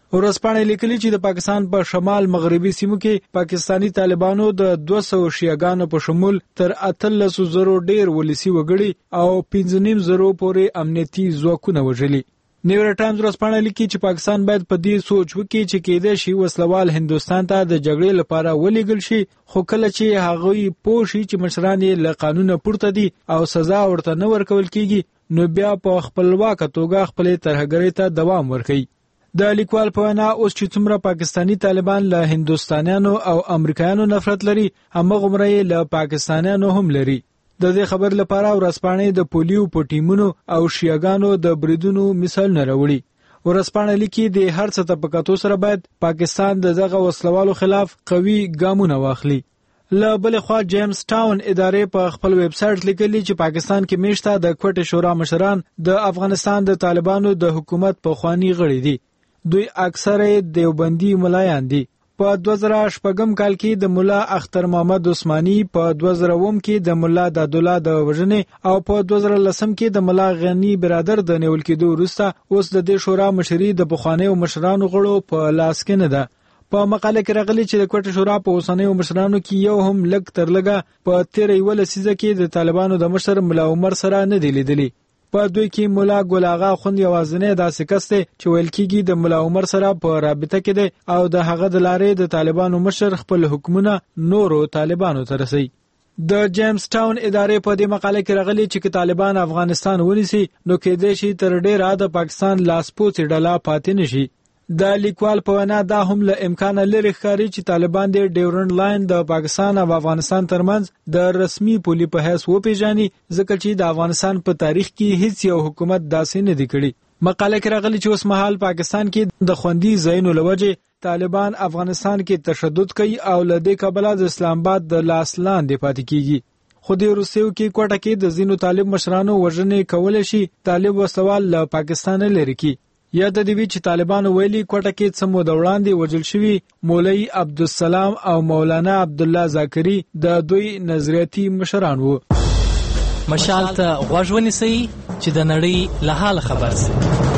ورځپاڼې لیکلي چې د پاکستان په شمال مغربي سیمو کې پاکستانی طالبانو د 200 شیعاګانو په شمول تر 1300 ډیر ولسی وګړي او 1500 پورې امنیتي ځواکونه وژلي. نیویارک ټایمز ورځپاڼه لیکي چې پاکستان باید په دې سوچ وکړي چې کېدای شي وسلوال هندوستان ته د جګړې لپاره ولېږل شي، خو کله چې هغوی پوه شي چې مشران یې له قانونه پورته دي او سزا ورته نه ورکول کیږي، نو بیا په خپلواکه توګه خپلې ترهګرۍ ته دوام ورکوي. د لیکوال په وینا اوس چې څومره پاکستانی طالبان له هندوستانیانو او امریکایانو نفرت لري، همغومره یې له پاکستانیانو هم لري. د دې خبر لپاره ورځپاڼې د پولیو په ټیمونو او شیعاګانو د بریدونو مثالونه راوړي. ورځپاڼه لیکي د هر څه ته په کتو سره باید پاکستان د دغه وسلوالو خلاف قوي ګامونه واخلي. له بلې خوا جیمز ټاون ادارې په خپل ویب سایټ لیکلي چې پاکستان کې میشته د کوټې شورا مشران د افغانستان د طالبانو د حکومت په خواني غړي دي. دوی اکثره دیوبندي ملایان دي. په 2006 کال کې د مولا اختر محمد عثماني، په 2009 کې د مولا دادالله د وژنې او په 2010 کې د مولا غنی برادر د نیول کېدو وروسته اوس د دې شورا مشري د پخوانیو مشرانو غړو په لاس کې نه ده. په مقاله کې راغلي چې د کوټې شورا په اوسنیو مشرانو کې یو هم لږ تر لږه په 13 لسیزه کې د طالبانو د مشر مولا عمر سره نه دی لیدلی. په دوی کې مولا ګل آغا خوند یوازینی داسې کس دی چې ویل کېږي د مولا عمر سره په رابطه کې دی او د هغه د لارې د طالبانو مشر خپل حکمونه نورو طالبانو ته رسوي. د جیمز ټاون ادارې په دې مقاله کې راغلي چې طالبان افغانستان ونیسي نو کېدای شي تر ډیره د پاکستان لاسپوڅې ډله پاتې نشي. د لیکوال په وینا دا هم له امکانه لري ښکاري چې طالبان د ډیورنډ لاین د پاکستان او افغانستان ترمنځ د رسمي پولي په حیث وپیژني، ځکه چې د افغانستان په تاریخ کې هیڅ یو حکومت داسې نه دی کړی. مقاله کې راغلي چې اوس مهال پاکستان کې د خوندي ځایونو لوجه طالبان افغانستان کې تشدد کوي او له دې کبله د اسلام آباد د لاس لاندې پاتې کیږي. خو د روسیو کې کوټه کې د ځینو طالب مشرانو وژنې کولای شي طالب وسوال له پاکستان لري کی. یا د دې چې طالبانو ویلي کوټه کې څه مو د وړاندې وژل شوي مولوي عبدالسلام او مولانا عبدالله زاکري د دوی نظریاتي مشران وو. مشال ته غوږ ونیسئ چې د نړۍ له حاله خبر شئ.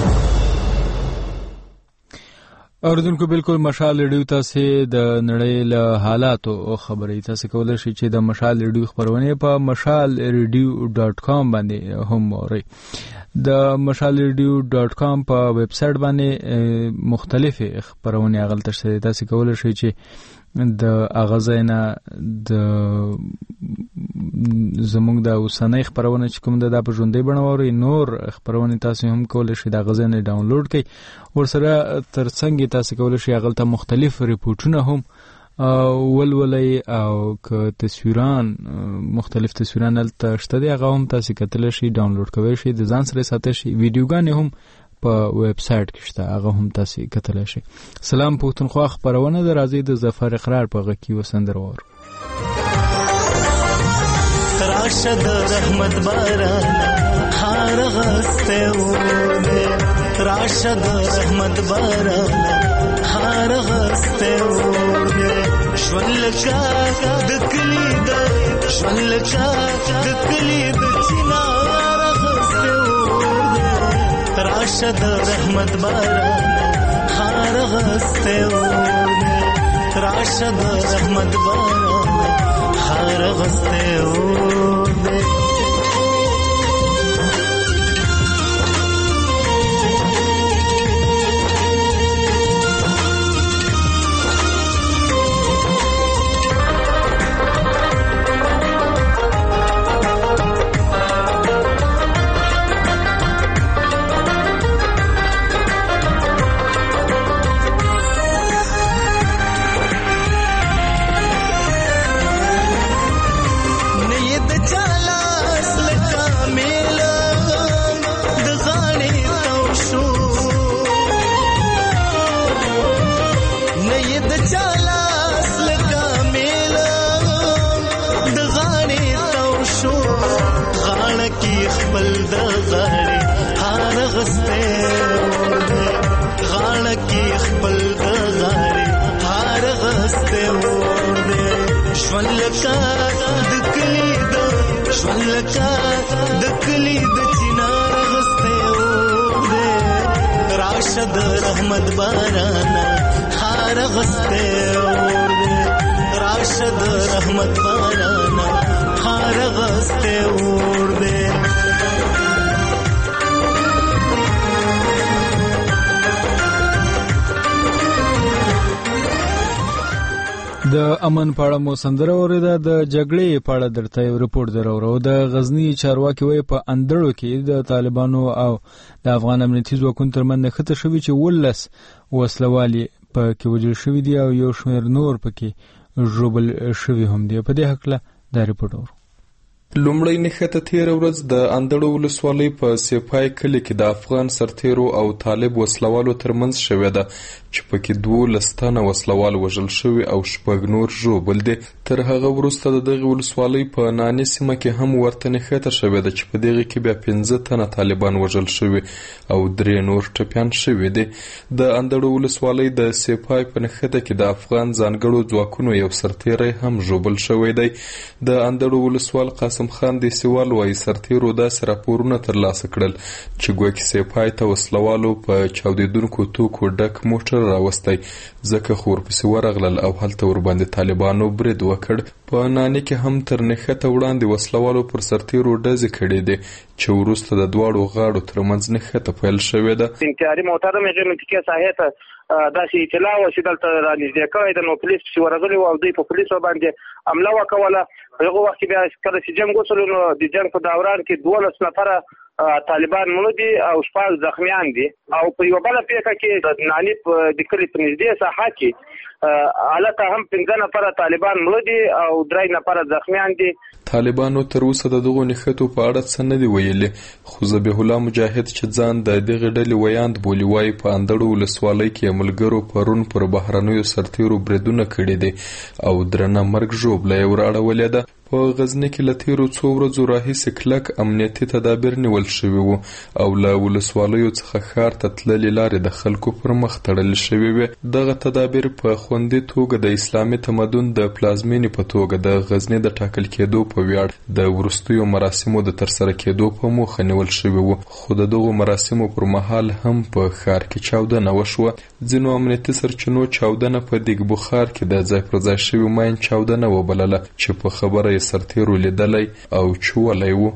اوریدونکو بالکل مشال ریډیو تاسو د نړۍ له حالاتو خبرې تاسو کولای شئ چې د مشال ریډیو خبرونه په mashalradio.com باندې هم اورئ. د mashalradio.com په ویب سټ باندې مختلف خبرونه غلطه شته تاسو کولای شئ چې د اغازینا د زموږ د اوسنۍ خبرونه چې کوم د په ژوندۍ بڼه اورئ، نور خبرونه تاسو هم کولای شئ د اغازینا ډاونلوډ کړئ. ورسره ترڅنګ تاسو کولای شئ غلطه مختلف ریپورتونه هم ولولای او که تصویران مختلف تصویران الته شته دي هغه هم تاسو کتل شي ډاونلوډ کوئ شي د ځان سره ساتئ شي. ویډیوګانې هم په ویب سټ کې شته هغه هم تاسو کتل شي. سلام پښتونخوا خبرونه د راځي د ظفر اقرار په غکی وسندر ور راشد رحمت باران هار غسته و راشد رحمت باران هار غسته و شولکا دکلی د شولکا دکلی د چنار غسته راشد رحمت باران هار غسته راشد رحمت باران هار غسته راشد رحمت بارانا خار غسته اور دے راشد رحمت بارانا خار غسته اور دے د امن په اړه مو سندره اوریده. د جګړې په اړه درته یو رپورټ درورو. د غزنی چارواکي وایي په اندړو کې د طالبانو او د افغان امنیتي ځواکونو ترمنځ نښته شوې چې 19 وسلوالي په کې وژل شوي دي او یو شمېر نور پکې ژوبل شوي هم دي. په دې هکله دا رپورټ اورو. لومړی نښته تېره ورځ د اندړو ولسوالۍ په سیپای کلي کې د افغان سرتیرو او طالب وسلوالو ترمنځ شوې ده چې پکې 12 تنه وسلوال وژل شوي او 6 نور ژوبل دي. تر هغه وروسته د دغه ولسوالۍ په ناني سیمه کې هم ورته نښته شوې ده چې په دغه کې بیا 15 تنه طالبان وژل شوي او 3 نور ټپیان شوي دي. د اندړو ولسوالۍ د سیپای په نښته کې د افغان ځانګړو ځواکونو یو سرتیری هم ژوبل شوی دی. د اندړو ولسوال قاسم خان د سیوال وایي سرتیرو داسې راپورونه ترلاسه کړل چې ګوکې سیپای ته وسلوالو په چاودېدونکو توکو ډک موټر راوستی ځکه خو ورپسې ورغلل او هلته ورباندې طالبانو برید وکړ. په ناني کې هم تر نښته وړاندې وسلوالو پر سرتیرو ډزې کړې دي چې وروسته د دواړو غاړو ترمنځ نښته پیل شوې ده. انتحاري موټر مې منطقې ساحې ته داسې اطلاع وه چې دلته رانږدې کړی ده نو پولیس چې ورغلي وو او دوی په پولیسو باندې حمله وکوله. په هغه وخت کې بیا کله چې جنګ وشولو نو د جنګ په دوران کې 12 نفره طالبان مړه دي او 6 زخمیان دي او په یوه بله پیښه کې د ناني د کلي په نږدې ساحه کې هلته هم 15 نفره طالبان مړه دي او 3 نفره زخمیان دي. طالبانو تر اوسه د دغو نښتو په اړه څه نه دي ویلي خو ذبیح الله مجاهد چې ځان د دغې ډلې ویاند بولي وایي په اندړو ولسوالۍ کې ملګرو پرون پر بهرنیو سرتیرو بریدونه کړي دي او درنه مرګ ژوبله یې وراړولې ده. په غزني کې له تیرو څو ورځو راهیسې کلک امنیتي تدابیر نیول شوي وو او له ولسوالیو څخه ښار ته تللې لارې د خلکو پر مخ تړل شوي وې. دغه تدابیر په خوندي توګه د اسلامي تمدن د پلازمینې په توګه د غزني د ټاکل کېدو په ویاړ د وروستیو مراسمو د ترسره کېدو په موخه نیول شوي وو خو د دغو مراسمو پر مهال هم په ښار کې چاودنه وشوه. ځینو امنیتي سرچینو چاودنه په دیګ بخار کې د ځای پر ځای شوي ماین چاودنه وبلله چې په خبره سرتیرو لیدلی او چولی وو.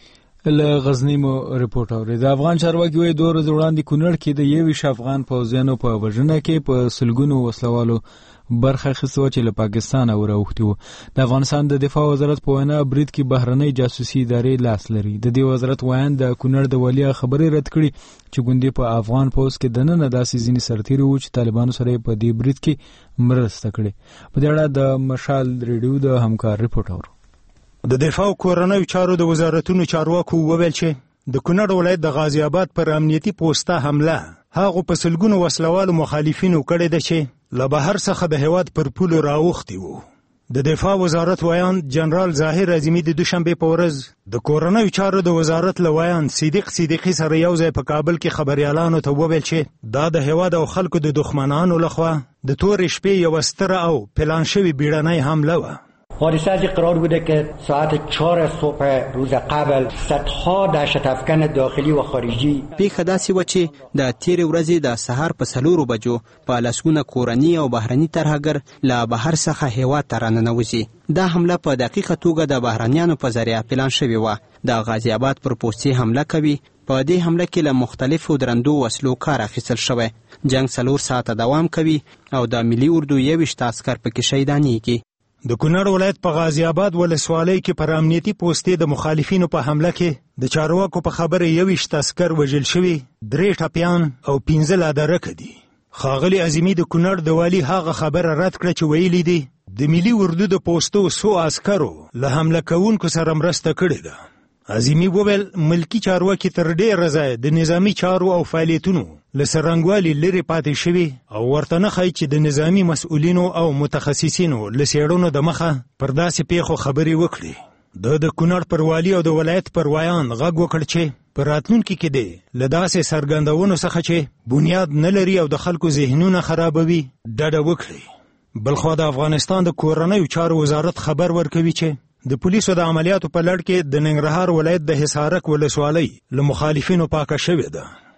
له غزنی مو رپورټ اورید. افغان چارواکي وایي 2 ورځې وړاندې کونړ کې د 21 افغان پوځیانو په وژنه کې په سلګونو وسلوالو برخه اخیستې وه چې له پاکستانه وراوښتي وو. د افغانستان د دفاع وزارت په وینا برید کې بهرنۍ جاسوسي ادارې لاس لري. د دې وزارت وایي د کونړ د والي خبرې رد کړي چې ګوندې په افغان پوځ کې دننه داسې ځینې سرتیري وو چې طالبانو سره په دې برید کې مرسته کړې. په دې اړه د مشال ریډیو د همکار رپورټ اورو. د دفاع کورنیو چارو د وزارتونو چارواکو وویل چې د کونړ ولایت د غازی آباد پر امنیتي پوسټه حمله هغه په سلګونو وسلوالو مخالفینو کړې ده چې له بهر څخه د هیواد پر پولو راوښتي وو. د دفاع وزارت وایان جنرال ظاهر اعظمي د دوشنبه په ورځ د کورنیو چارو د وزارت لوایان صدیقي سره یو ځای په کابل کې خبريالانو ته وویل چې دا د هیواد او خلکو د دښمنانو لخوا د تورې شپې یو ستره او پلان شوی بیړنۍ حمله وه. حادثه از قرار بوده که ساعت 4 صبح روز قبل صدها دهشت افکن داخلی و خارجی پیښه داسې و چې د تیرې ورځې د سهار په 4 بجو په لسګونه کورني او بهرني ترهګر له بهر څخه هیواد ته راننوځي. دا حمله په دقیقه توګه د بهرنیانو په ذریعه پلان شوې وه. د غازی آباد پر پوستې حمله کوي. په دې حمله کې له مختلفو درندو وسلو کار اخیستل شوی. جنگ 4 ساعته دوام کوي او د ملي اردو 21 عسکر پکې شهیدانېږي. د کونړ ولایت په غازی آباد ولسوالۍ کې پر امنیتي پوستې د مخالفینو په حمله کې د چارواکو په خبره 21 عسکر وژل شوي، 3 ټپیان او 15 لا درکه دي. ښاغلي اعظمي د کونړ د والي هغه خبره رد کړه چې ویلي دي د ملي اردو د پوستو 100 عسکرو له حمله کوونکو سره مرسته کړې ده. اعظمي وویل ملکی چارواکي تر ډېره ځایه د نظامي چارو او فعالیتونو له څرنګوالي لرې پاتې شوي او ورته نه ښایي چې د نظامي مسؤلینو او متخصصینو له څېړنو د مخه پر داسې پیښو خبرې وکړي. د کونړ پر والي او د ولایت پر وایان غږ وکړ چې په راتلونکي کې دی له داسې څرګندونو څخه چې بنیاد نه لري او د خلکو ذهنونه خرابوي ډډه وکړي. بلخوا د افغانستان د کورنیو چارو وزارت خبر ورکوي چې د پولیسو د عملیاتو په لړ کې د ننګرهار ولایت د حصارک ولسوالۍ له مخالفینو پاکه شوې ده.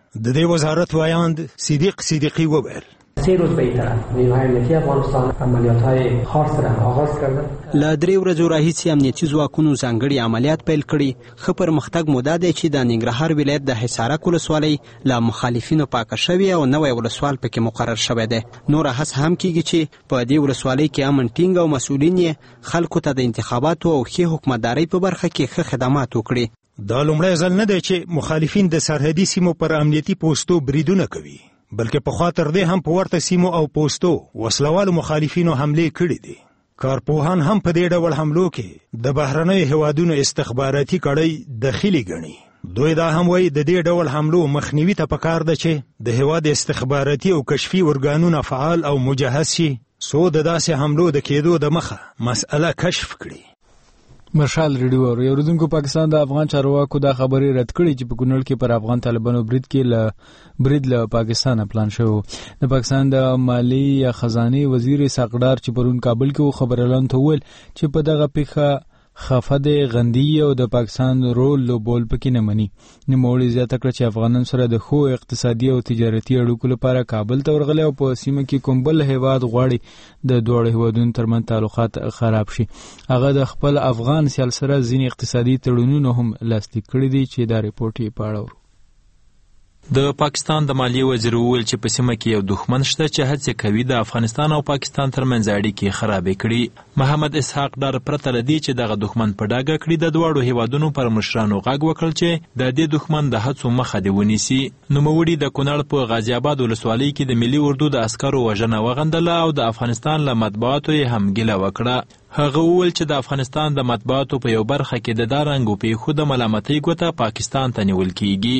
د دې وزارت وایاند صدیق صدیقی وویل 3 روز به این طرف نیروهای امنیتی افغانستان عملیات‌های خاص را آغاز کردند. له 3 ورځو راهیسې امنیتي ځواکونو ځانګړي عملیات پیل کړي. ښه پرمختګ مو دا دی چې د ننګرهار ولایت د حصارک ولسوالۍ له مخالفینو پاکه شوې او نوی ولسوال پکې مقرر شوی دی. نوره هڅه هم کیږي چې په دې ولسوالۍ کې امن ټینګ او مسؤلین یې خلکو ته د انتخاباتو او ښې حکومتدارۍ په برخه کې ښه خدمات وکړي. دا لومړی ځل نه دی چې مخالفین د سرحدي سیمو پر امنیتي پوسټو بریدونه کوي، بلکې په خاطر دې هم په ورته سیمو او پوسټو وسلوالو مخالفینو حمله کړې دي. کارپوهان هم په دې ډول حملو کې د بهرنیو هیوادونو استخباراتي کړۍ داخلي ګڼي. دوی دا هم وایي د دې ډول حملو مخنیوي ته پکار ده چې د هیواد استخباراتي او کشفي ارګانونه فعال او مجهز شي څو د داسې حملو د کېدو د مخه مسأله کشف کړي. مشال ریډیو اور یو ورځنکو پاکستان د افغان چارواکو دا خبرې رد کړې چې په کونړ کې پر افغان طالبانو برید له پاکستان پلان شوی. د پاکستان د مالی یا خزانه وزیر ساقدار چې پرون کابل کې خبر اعلان تول چې په دغه پیښه خفد غندی او د پاکستان رول لوبول پکې نه مني. نوموړي زیاته کړ چې افغانان سره د خو اقتصادي او تجارتي اړیکو لپاره کابل ته ورغلي او په سیمه کې کوم بل هیواد غواړي د دوه هیوادونو ترمن تعلقات خراب شي. هغه د خپل افغان سیال سره ځینې اقتصادي تړونونه هم لاسلیک کړي دي چې دا ریپورت یې پاړو. د پاکستان د مالیې وزیر وویل چې په سیمه کې یو دښمن شته چې هڅه کوي د افغانستان او پاکستان ترمنځ اړیکې خرابې کړي. محمد اسحاق ډار پرته لدی چې دغه دښمن په ډاګه کړي د دواړو هیوادونو پر مشرانو غږ وکړ چې د دې دښمن د هڅو مخه دی ونیسي. نوموړي د کونړ په غازی آباد ولسوالۍ کې د ملي اردو د عسکرو وژنه وغندله او د افغانستان له مطبوعاتو یې هم ګیله وکړه. هغه وویل چې د افغانستان د مطبوعاتو په یو برخه کې د دارنګو پیښو د ملامتۍ ګوته پاکستان ته نیول کیږي.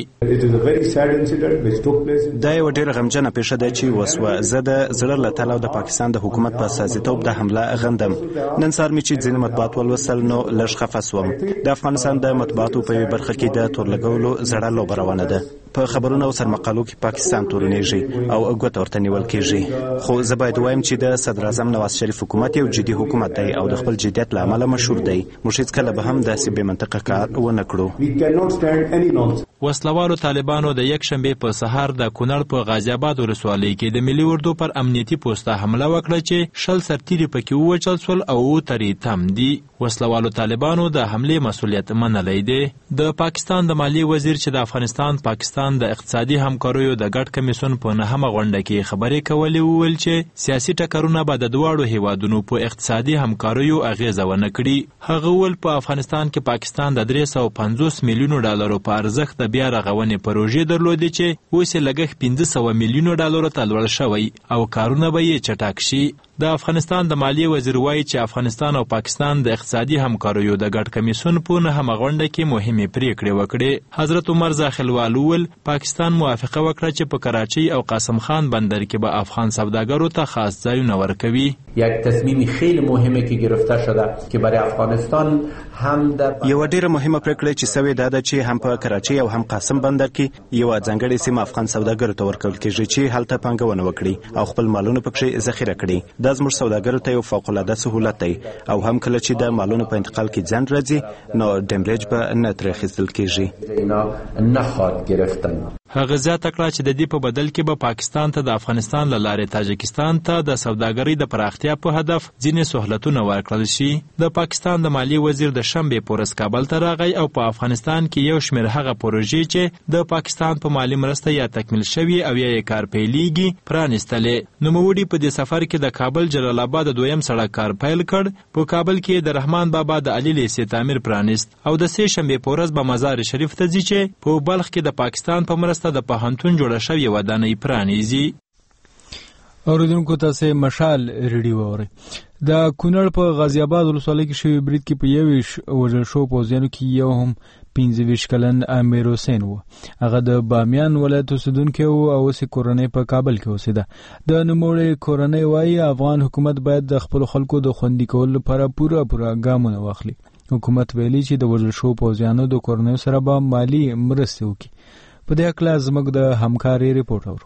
دا یو ډېر غمجنه پیښه ده چې وسوه. زه د زړه له تله د پاکستان د حکومت په استازیتوب د حمله غندم. نن سهار مې چې ځینې مطبوعات ولوستل نو لږ خفه سوم. د افغانستان د مطبوعاتو په یوې برخه کې د تورلګولو زړه لوبه روانه ده. په خبرونو او سرمقالو کې پاکستان تورنېږي او ګوته ورته نیول کېږي. خو زه باید وایم چې د صدر اعظم نواز شریف حکومت یو جدي حکومت دی او د خپل جدیت له امله مشهور دی. موږ هیڅکله به هم داسې بې منطقه کار ونه کړو. وسلوالو طالبانو د یک شنبه په سهار د کونړ په غازی آباد ولسوالۍ کې د ملي اردو پر امنیتي پوسټه حمله وکړه چې 60 سرتیري پکې ووژل شول او ترې تم دي. وسلوالو طالبانو د حملې مسؤلیت منلی دی. د پاکستان د مالی وزیر چې د افغانستان پاکستان د اقتصادي همکاریو د ګډ کمیسیون په 9مه غونډه کې خبرې کولې وویل چې سیاسي ټکرونه به د دواړو هیوادونو په اقتصادي همکاریو اغیزه ونه کړي. هغه وویل په افغانستان کې پاکستان د 350 میلیونو ډالرو په ارزښت د بیا رغونې پروژې درلودې چې اوس یې لګښت 500 میلیونو ډالرو ته لوړ شوی او کارونه به یې چټک شي. د افغانستان د مالیې وزیر وایي چې افغانستان او پاکستان د اقتصادي همکاریو د ګډ کمیسیون په 9مه غونډه کې مهمې پریکړې وکړې. حضرت عمر زاخلوال وویل پاکستان موافقه وکړه چې په کراچۍ او قاسم خان بندر کې به افغان سوداګرو ته خاص ځایونه ورکوي. یک تصمیم خیلی مهمه که گرفته شده که برای افغانستان هم در یو ډیره مهمه پریکړه چې سوي ده چې هم په کراچۍ او هم قاسم بندر کې یو ځانګړی سیمه افغان سوداګرو ته ورکول کېږي چې هلته پانګونه وکړي او خپل مالونه پکې ذخیره کړي. دا زموږ سوداګرو ته یو فوق العاده سهولت دی او هم کله چې د مالونو په انتقال کې ځنډ راځي نو ډیمریج به نه ترې اخیستل کېږي. نخواد گرفتن. هغه زیاته کړه چې د دې په بدل کې به پاکستان ته د افغانستان له لارې تاجکستان ته د سوداګرۍ د پراختیا په هدف ځینې سہولتونه ورکړل شي. د پاکستان د مالی وزیر د شنبې په ورځ کابل ته راغی او په افغانستان کې یو شمېر هغه پروژې چې د پاکستان په مالی مرسته یا تکمیل شوي او یا کار پیلېږي پرانیستلې. نوموړي په دې سفر کې د کابل جلال آباد دویم سړک کار پیل کړ. په کابل کې د رحمان بابا د علي لیسې تعمیر پرانیست او د سې شنبې په ورځ به مزار شریف ته ځي چې په بلخ کې د پاکستان په مرسته د پوهنتون جوړه شوې ودانۍ پرانیزي. اوریدونکو تاسو مشال ریډیو اورئ. د کونړ په غازی آباد ولسوالۍ کې شوی برید کې په یو وژل شو پوځیانو کې یو هم 25 کلن امیر حسین و. هغه د بامیان ولایت اوسیدونکی و او اوس کورنۍ په کابل کې اوسېده. د نوموړي کورنۍ وایي افغان حکومت باید د خپل خلکو د خوندي کولو لپاره پوره ګامونه واخلي. حکومت ویلي چې د وژل شو پوځیانو د کورنۍ سره به مالی مرستې وکړي. په دې اړه زموږ د همکاري ریپورت اورو.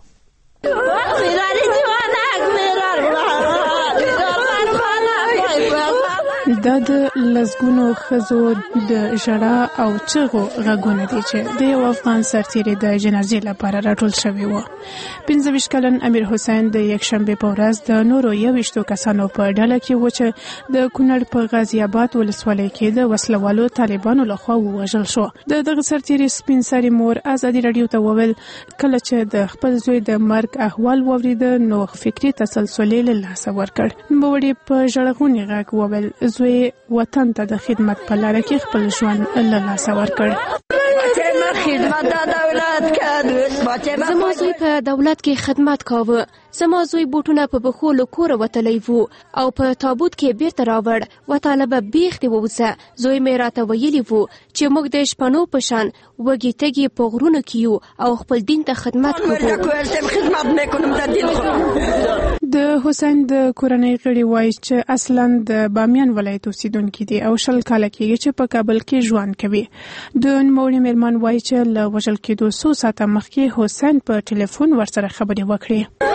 دا د لسګونو ښځو د ژړا او چغو غږونه دي چې د یو افغان سرتیري د جنازې لپاره راټول شوي وو. 25 کلن امیر حسین د یکشنبې په ورځ د نورو 21 کسانو په ډله کې و چې د کونړ په غازي آباد ولسوالۍ کې د وسلوالو طالبانو لخوا ووژل شو. دغه سرتیري سپین سري مور ازادي رادیو ته وویل کله چې د خپل زوی د مرګ احوال واورېده نو فکري تسلسل یې له لاسه ورکړ. نوموړي په ژړغوني غږ وویل زوی وطن ته د خدمت په لاره کې خپل ژوند له لاسه ورکړ. زما زوی په دولت کې خدمت کاوه. زما زوی بوټونه په بخو له کوره وتلی وو او په تابوت کې بیرته راوړ. وطالبه بیخ دې ووځه. زوی مې راته ویلي وو چې موږ د شپنو په شان وږي تږي په غرونو کې یو او خپل دین ته خدمت کوو. د حسین د کورنۍ غړي وایي چې اصلا د بامیان ولایت اوسیدونکي دي او 20 کاله کېږي چې په کابل کې ژوند کوي. د نوموړي مېرمن وایي چې له وژل کېدو څو ساعته مخکې حسین په ټلیفون ورسره خبرې وکړې.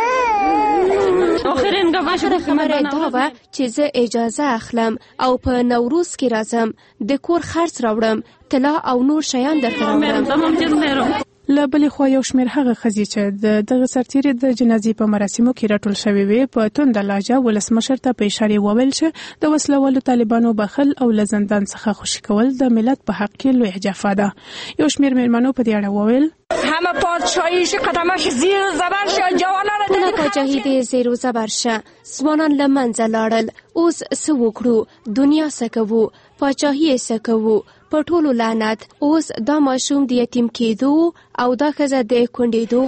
آخر خبره دا وه چې زه اجازه اخلم او په نوروز کې راځم د کور خرڅ راوړم طلا او نور شیان درته راوړم. له بلې خوا یو شمېر هغه ښځې چې دغه سرتیري د جنازې په مراسمو کې راټول شوې وې په تونده لهجه ولسمشر ته په اشارې وویل چې د وسلوالو طالبانو بخل او له زندان څخه خوشي کول د ملت په حق کې لویه جفا ده. یو شمېر مېرمنو په دې اړه وویل همه پادشاهیش قدمش زیر زبر شه جوانان ټوله پاچاهي دې زیر و زبر شه. ځوانان له منځه لاړل. اوس څه وکړو؟ دنیا څه کوو؟ پاچاهي یې څه کوو؟ په ټولو لعنت. اوس دا ماشوم د یتیم کېدو او دا ښځه د کونډېدو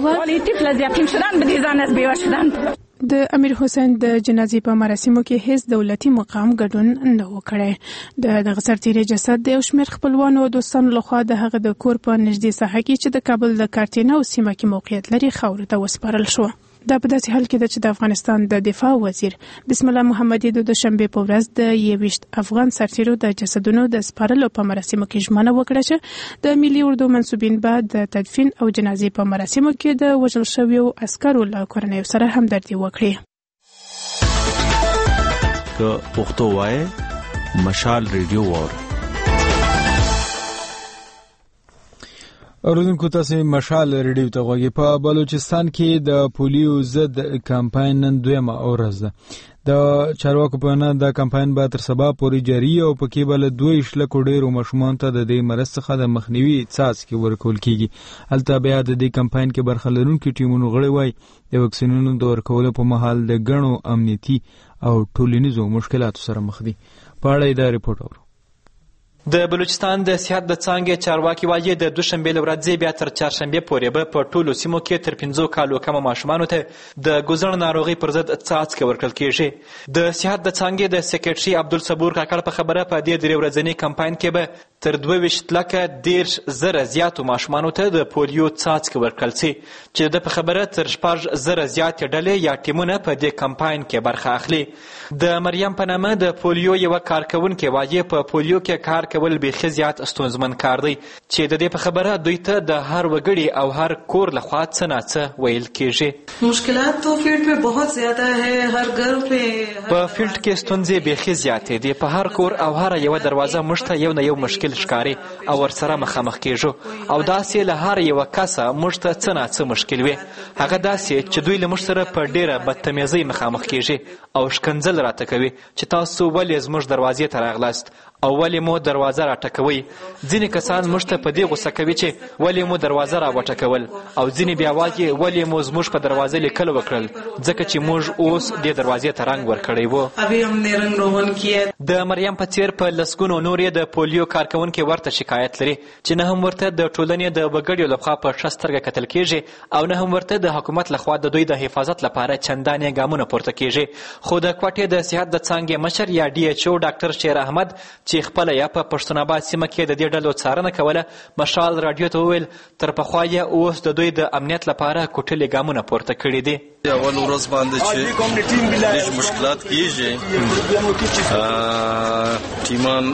وه. د امیر حسین د جنازې په مراسمو کې هیڅ دولتي مقام ګډون نه و کړی. دغه سرتیري جسد د یو شمېر خپلوانو او دوستانو لخوا د هغه د کور په نږدې ساحه کې چې د کابل د کارتینا او سیمه کې موقعیت لري خاورو ته وسپارل شو. دا په داسې حال کې ده چې د افغانستان د دفاع وزیر بسم الله محمدي د دوشنبې په ورځ د 21 افغان سرتیرو د جسدونو د سپارلو په مراسمو کې ژمنه وکړه چې د ملي اردو منسوبین به د تدفین او جنازې په مراسمو کې د وژل شویو عسکرو له کورنیو سره همدردي وکړي. که پښتو وایي مشال ریډیو وور اوریدونکو تاسو مشال ریډیو ته غوږی. په بلوچستان کې د پولیو ضد کمپاین نن دویمه ورځ ده. د چارواکو په اند دا کمپاین به تر سبا پورې جاری او پکې بل 22 لکه ډیرو ماشومان ته د دې مرض څخه د مخنیوي څاڅکي ورکول کیږي. هلته بیا د دې کمپاین کې برخه لرونکي ټیمونو غړي وایي د وکسینونو د ورکولو په مهال د ګڼو امنیتي او ټولنیزو مشکلاتو سره مخ دي. په اړه دا ریپورت اورو. د بلوچستان د صحت د څانګې چارواکي وایي د دوشنبې ورځې بیا تر چهارشنبې پورې به په ټولو سیمو کې تر 15 کالو کم ماشومانو ته د ګوزړ ناروغي پر ضد څاڅکي ورکړل کیږي. د صحت د څانګې د سکریټري عبدالصبور کاکړ په خبره په دې 3 ورځني کمپاین کې به تر 22 لکه 10,000 زیاتو ماشومانو ته د پولیو څاڅکي ورکړل شي چې د په خبره تر 4,000 زیات ډلې یا ټیمونه په دې کمپاین کې برخه اخلي. د مریم په نامه د پولیو یو کارکونکو وایي په پولیو کې کار کول بیخي زیات ستونزمن کار دی چې د دې په خبره دوی ته د هر وګړي او هر کور لخوا څه نه څه ویل کیږي. مشکلات تو فیلډ په بہت زیاده ہے. هر گھر په فیلډ کې ستونزې بیخي زیاتې دي. په هر کور او هر یو دروازه موږ ته یو نه یو مشکل ښکاري او ورسره مخامخ کیږو او داسې له هر یو کسه موږ ته څه نه څه مشکل وي. هغه داسې چې دوی له موږ سره په ډیره بدتمیزۍ مخامخ کیږي او شکنځل راته کوي چې تاسو ولې زموږ دروازې ته راغلاست او ولې مو دروازه راټکوي. ځینې کسان موږ ته په دې غوسه کوي چې ولې مو دروازه راوټکول او ځینې بیا وایي ولې مو زموږ په دروازه لیکل وکړل ځکه چې موږ اوس دې دروازې ته رنګ ورکړی وو. د مریم په څیر په لسګونو نورې د پولیو کارکونکي ورته شکایت لري چې نه هم ورته د ټولنې د وګړیو لخوا په ښه سترګه کتل کیږي او نه هم ورته د حکومت لخوا د دوی د حفاظت لپاره چندانې ګامونه پورته کیږي. خو د کوټې د صحت د څانګې مشر یا DHO ډاکټر شیر احمد چې خپل یا په پښتون آباد سیمه کې د دې ډلو څارنه کوله مشال رادیو ته وویل تر پخوا یې اوس د دوی د امنیت لپاره کوټلې ګامونه پورته کړي دي. اول ورځ باندې چې ډېر مشکلات کیږي ټیمان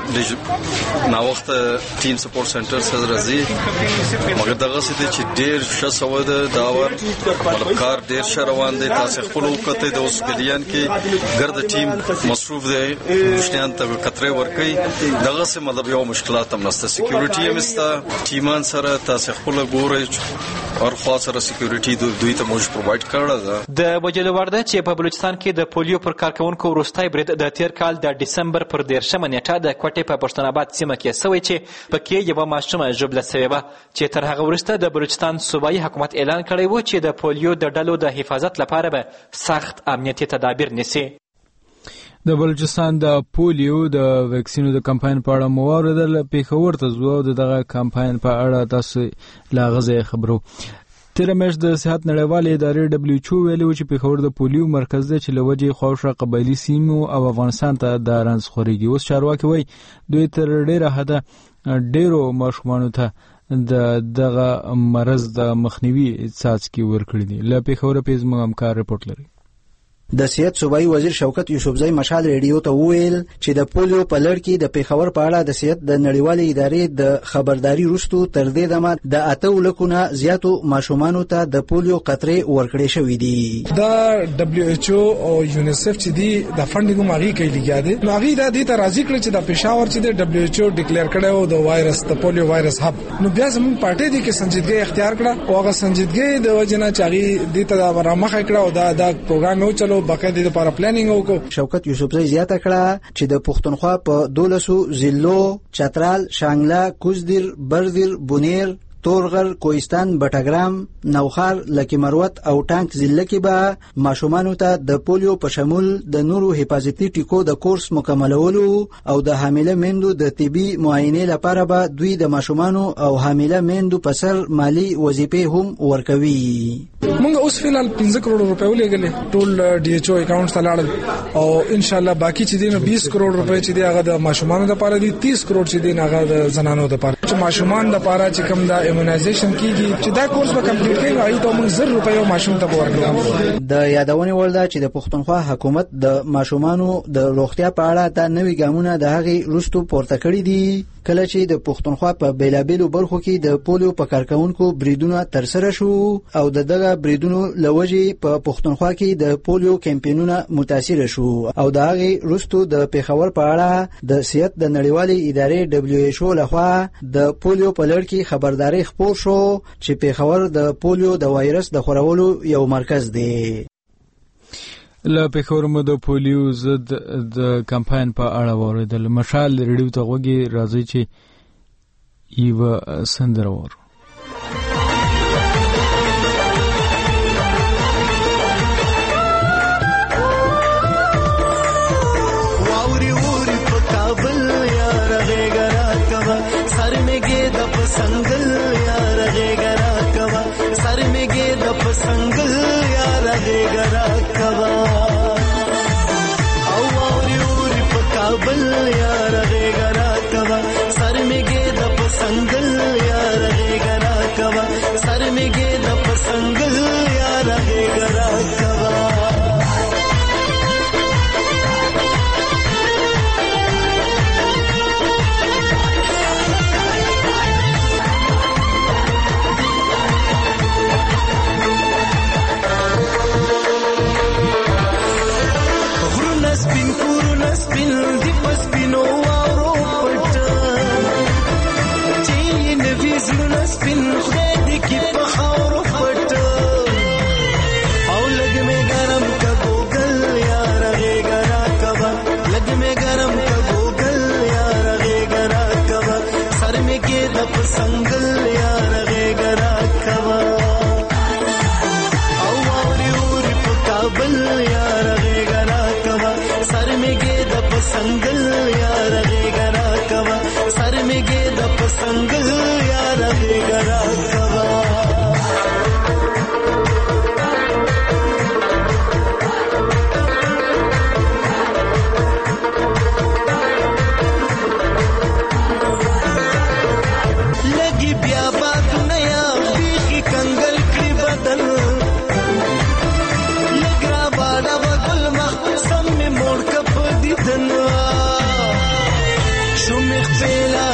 نا وخت ټیم سپورټ سنټر سره راځي مګر دغه څه دي چې ډیر ښه سوه ده دا ور کار ډیر ښه روان دی تاسو خپل وکړئ د اوس ګډیان کې ګرد ټیم مصروف دی مشتیان ته کترې ورکړي دغه څه مطلب یو مشکلات هم نشته سکیورټي هم ستا ټیمان سره تاسو خپل ګورئ او خاص سره سکیورټي دوی ته موږ پروواید کړل ده د وجلوړده چې په بلوچستان کې د پولیو پر کارکونکو وروستای برید د تیر کال د ډسمبر پر 13 نیټه د کوټې په پښتون آباد سیمه کې سوی چې پکې یو ماشومه ژوبله سوی و چې تر هغه وروسته د بلوچستان صوبایي حکومت اعلان کړی و چې د پولیو د ډلو د حفاظت لپاره به سخت امنیتي تدابیر نیسي. د بلوچستان د پولیو د ویکسینو د کمپاین په اړه مو واوریدل. پیښور ته ځو د دغه کمپاین په اړه تاسو لا غزه خبرو. تیر میاشت د صحت نړیوالې ادارې WHO ویلي و چې پیښور د پولیو مرکز دی چې له وجې خواوشا قبایلي سیمو او افغانستان ته د رنځ خورېږي. اوس چارواکي وایي دوی تر ډیره حده ډیرو ماشومانو ته دغه مرض د مخنیوي څاڅکي ورکړي دي. له پیښوره پیز موږ همکار رپورټ لري. د صحت صوبایي وزیر شوکت یوسفزی مشال ریډیو ته وویل چې د پولیو په لړ کې د پیښور په اړه د صحت د نړیوالې ادارې د خبرداري وروسته تر دې دمه د 8 لکونه زیاتو ماشومانو ته د پولیو قطرې ورکړې شوې دي. دا WHO او یونیسف چې دی د فندینګ ماغي کوي لګیا دي ماغي د دې ته راځي کړ چې د پېښور چې د WHO ډیکلیئر کړو د وایرس د پولیو وایرس هب نو بیا زموږ پارټي دي کې سنجیدګي اختیار کړه او هغه سنجیدګي د وجنه چاغي دې ته رامخه کړه او دا پروګرام یو چلو باقاعده لپاره پلانینګ وکړو. شوکت یوسفزی زیاته کړه چې د پښتونخوا په 12 ضلعو چترال، شانګله، کوزدیر، بردیر، بونیر، تورغر، کوهستان، بټګرام، نوخار، لکی مروت او ټانک ضلع کې به ماشومانو ته د پولیو په شمول د نورو حفاظتي ټیکو د کورس مکملولو او د حامله میندو د طبي معاینې لپاره به دوی د ماشومانو او حامله میندو په سر مالی وظیفې هم ورکوي. موږ اوس فلحال 15 کروڑ روپے ولېګلې ټول DHO اکاونټ ته لاړل او ان شاء الله باقی چې دین 20 کروڑ روپے چې دی هغه د ماشومانو لپاره دي 30 کروڑ چې دین هغه د زنانو لپاره چې ماشومان لپاره چې کوم دا ایمونایزیشن کیږي چې دا کورس به کمپلیټ کړي او ته موږ 1000 روپے ماشوم ته ورکړو. د یادونه ولدا چې د پښتونخوا حکومت د ماشومانو د روغتیا په اړه د نوي ګامونه د هغې رستو پورته کړی دي کله چې د پښتونخوا په بیلابیلو برخو کې د پولیو په کارکونکو بریدونه ترسره شو او دغه بریدونو لوجې په پښتونخوا کې د پولیو کمپاینونه متاثر شو او د هغې رستو د پیښور په اړه د صحت د نړیوالې ادارې WHO لخوا د پولیو په لړ کې خبرداري خپور شو چې پیښور د پولیو د وایرس د خورولو یو مرکز دی. له پیښور مو د پولیو ضد د کمپاین په اړه واوریدل. مشال ریډیو ته غوږی راځي چې یو سندره وورو. واوري ووري په کابل یار غېګرا کوا سر می ګې د پسنګل یار غېګرا کوا سر می ګې د پسنګل یار غېګرا کوا بل یار غېګرا کوا سر می ګې د پسنګل یار غېګرا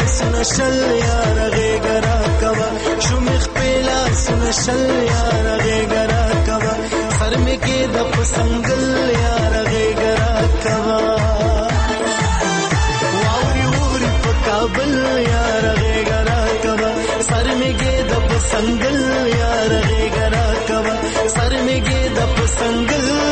سنشل یار غیګرا کوا شومخ پیلا سنشل یار غیګرا کوا سر می کې د پسنګل یار غیګرا کوا واوري ووري په کابل یار غیګرا کوا سر می کې د پسنګل یار غیګرا کوا سر می کې د پسنګل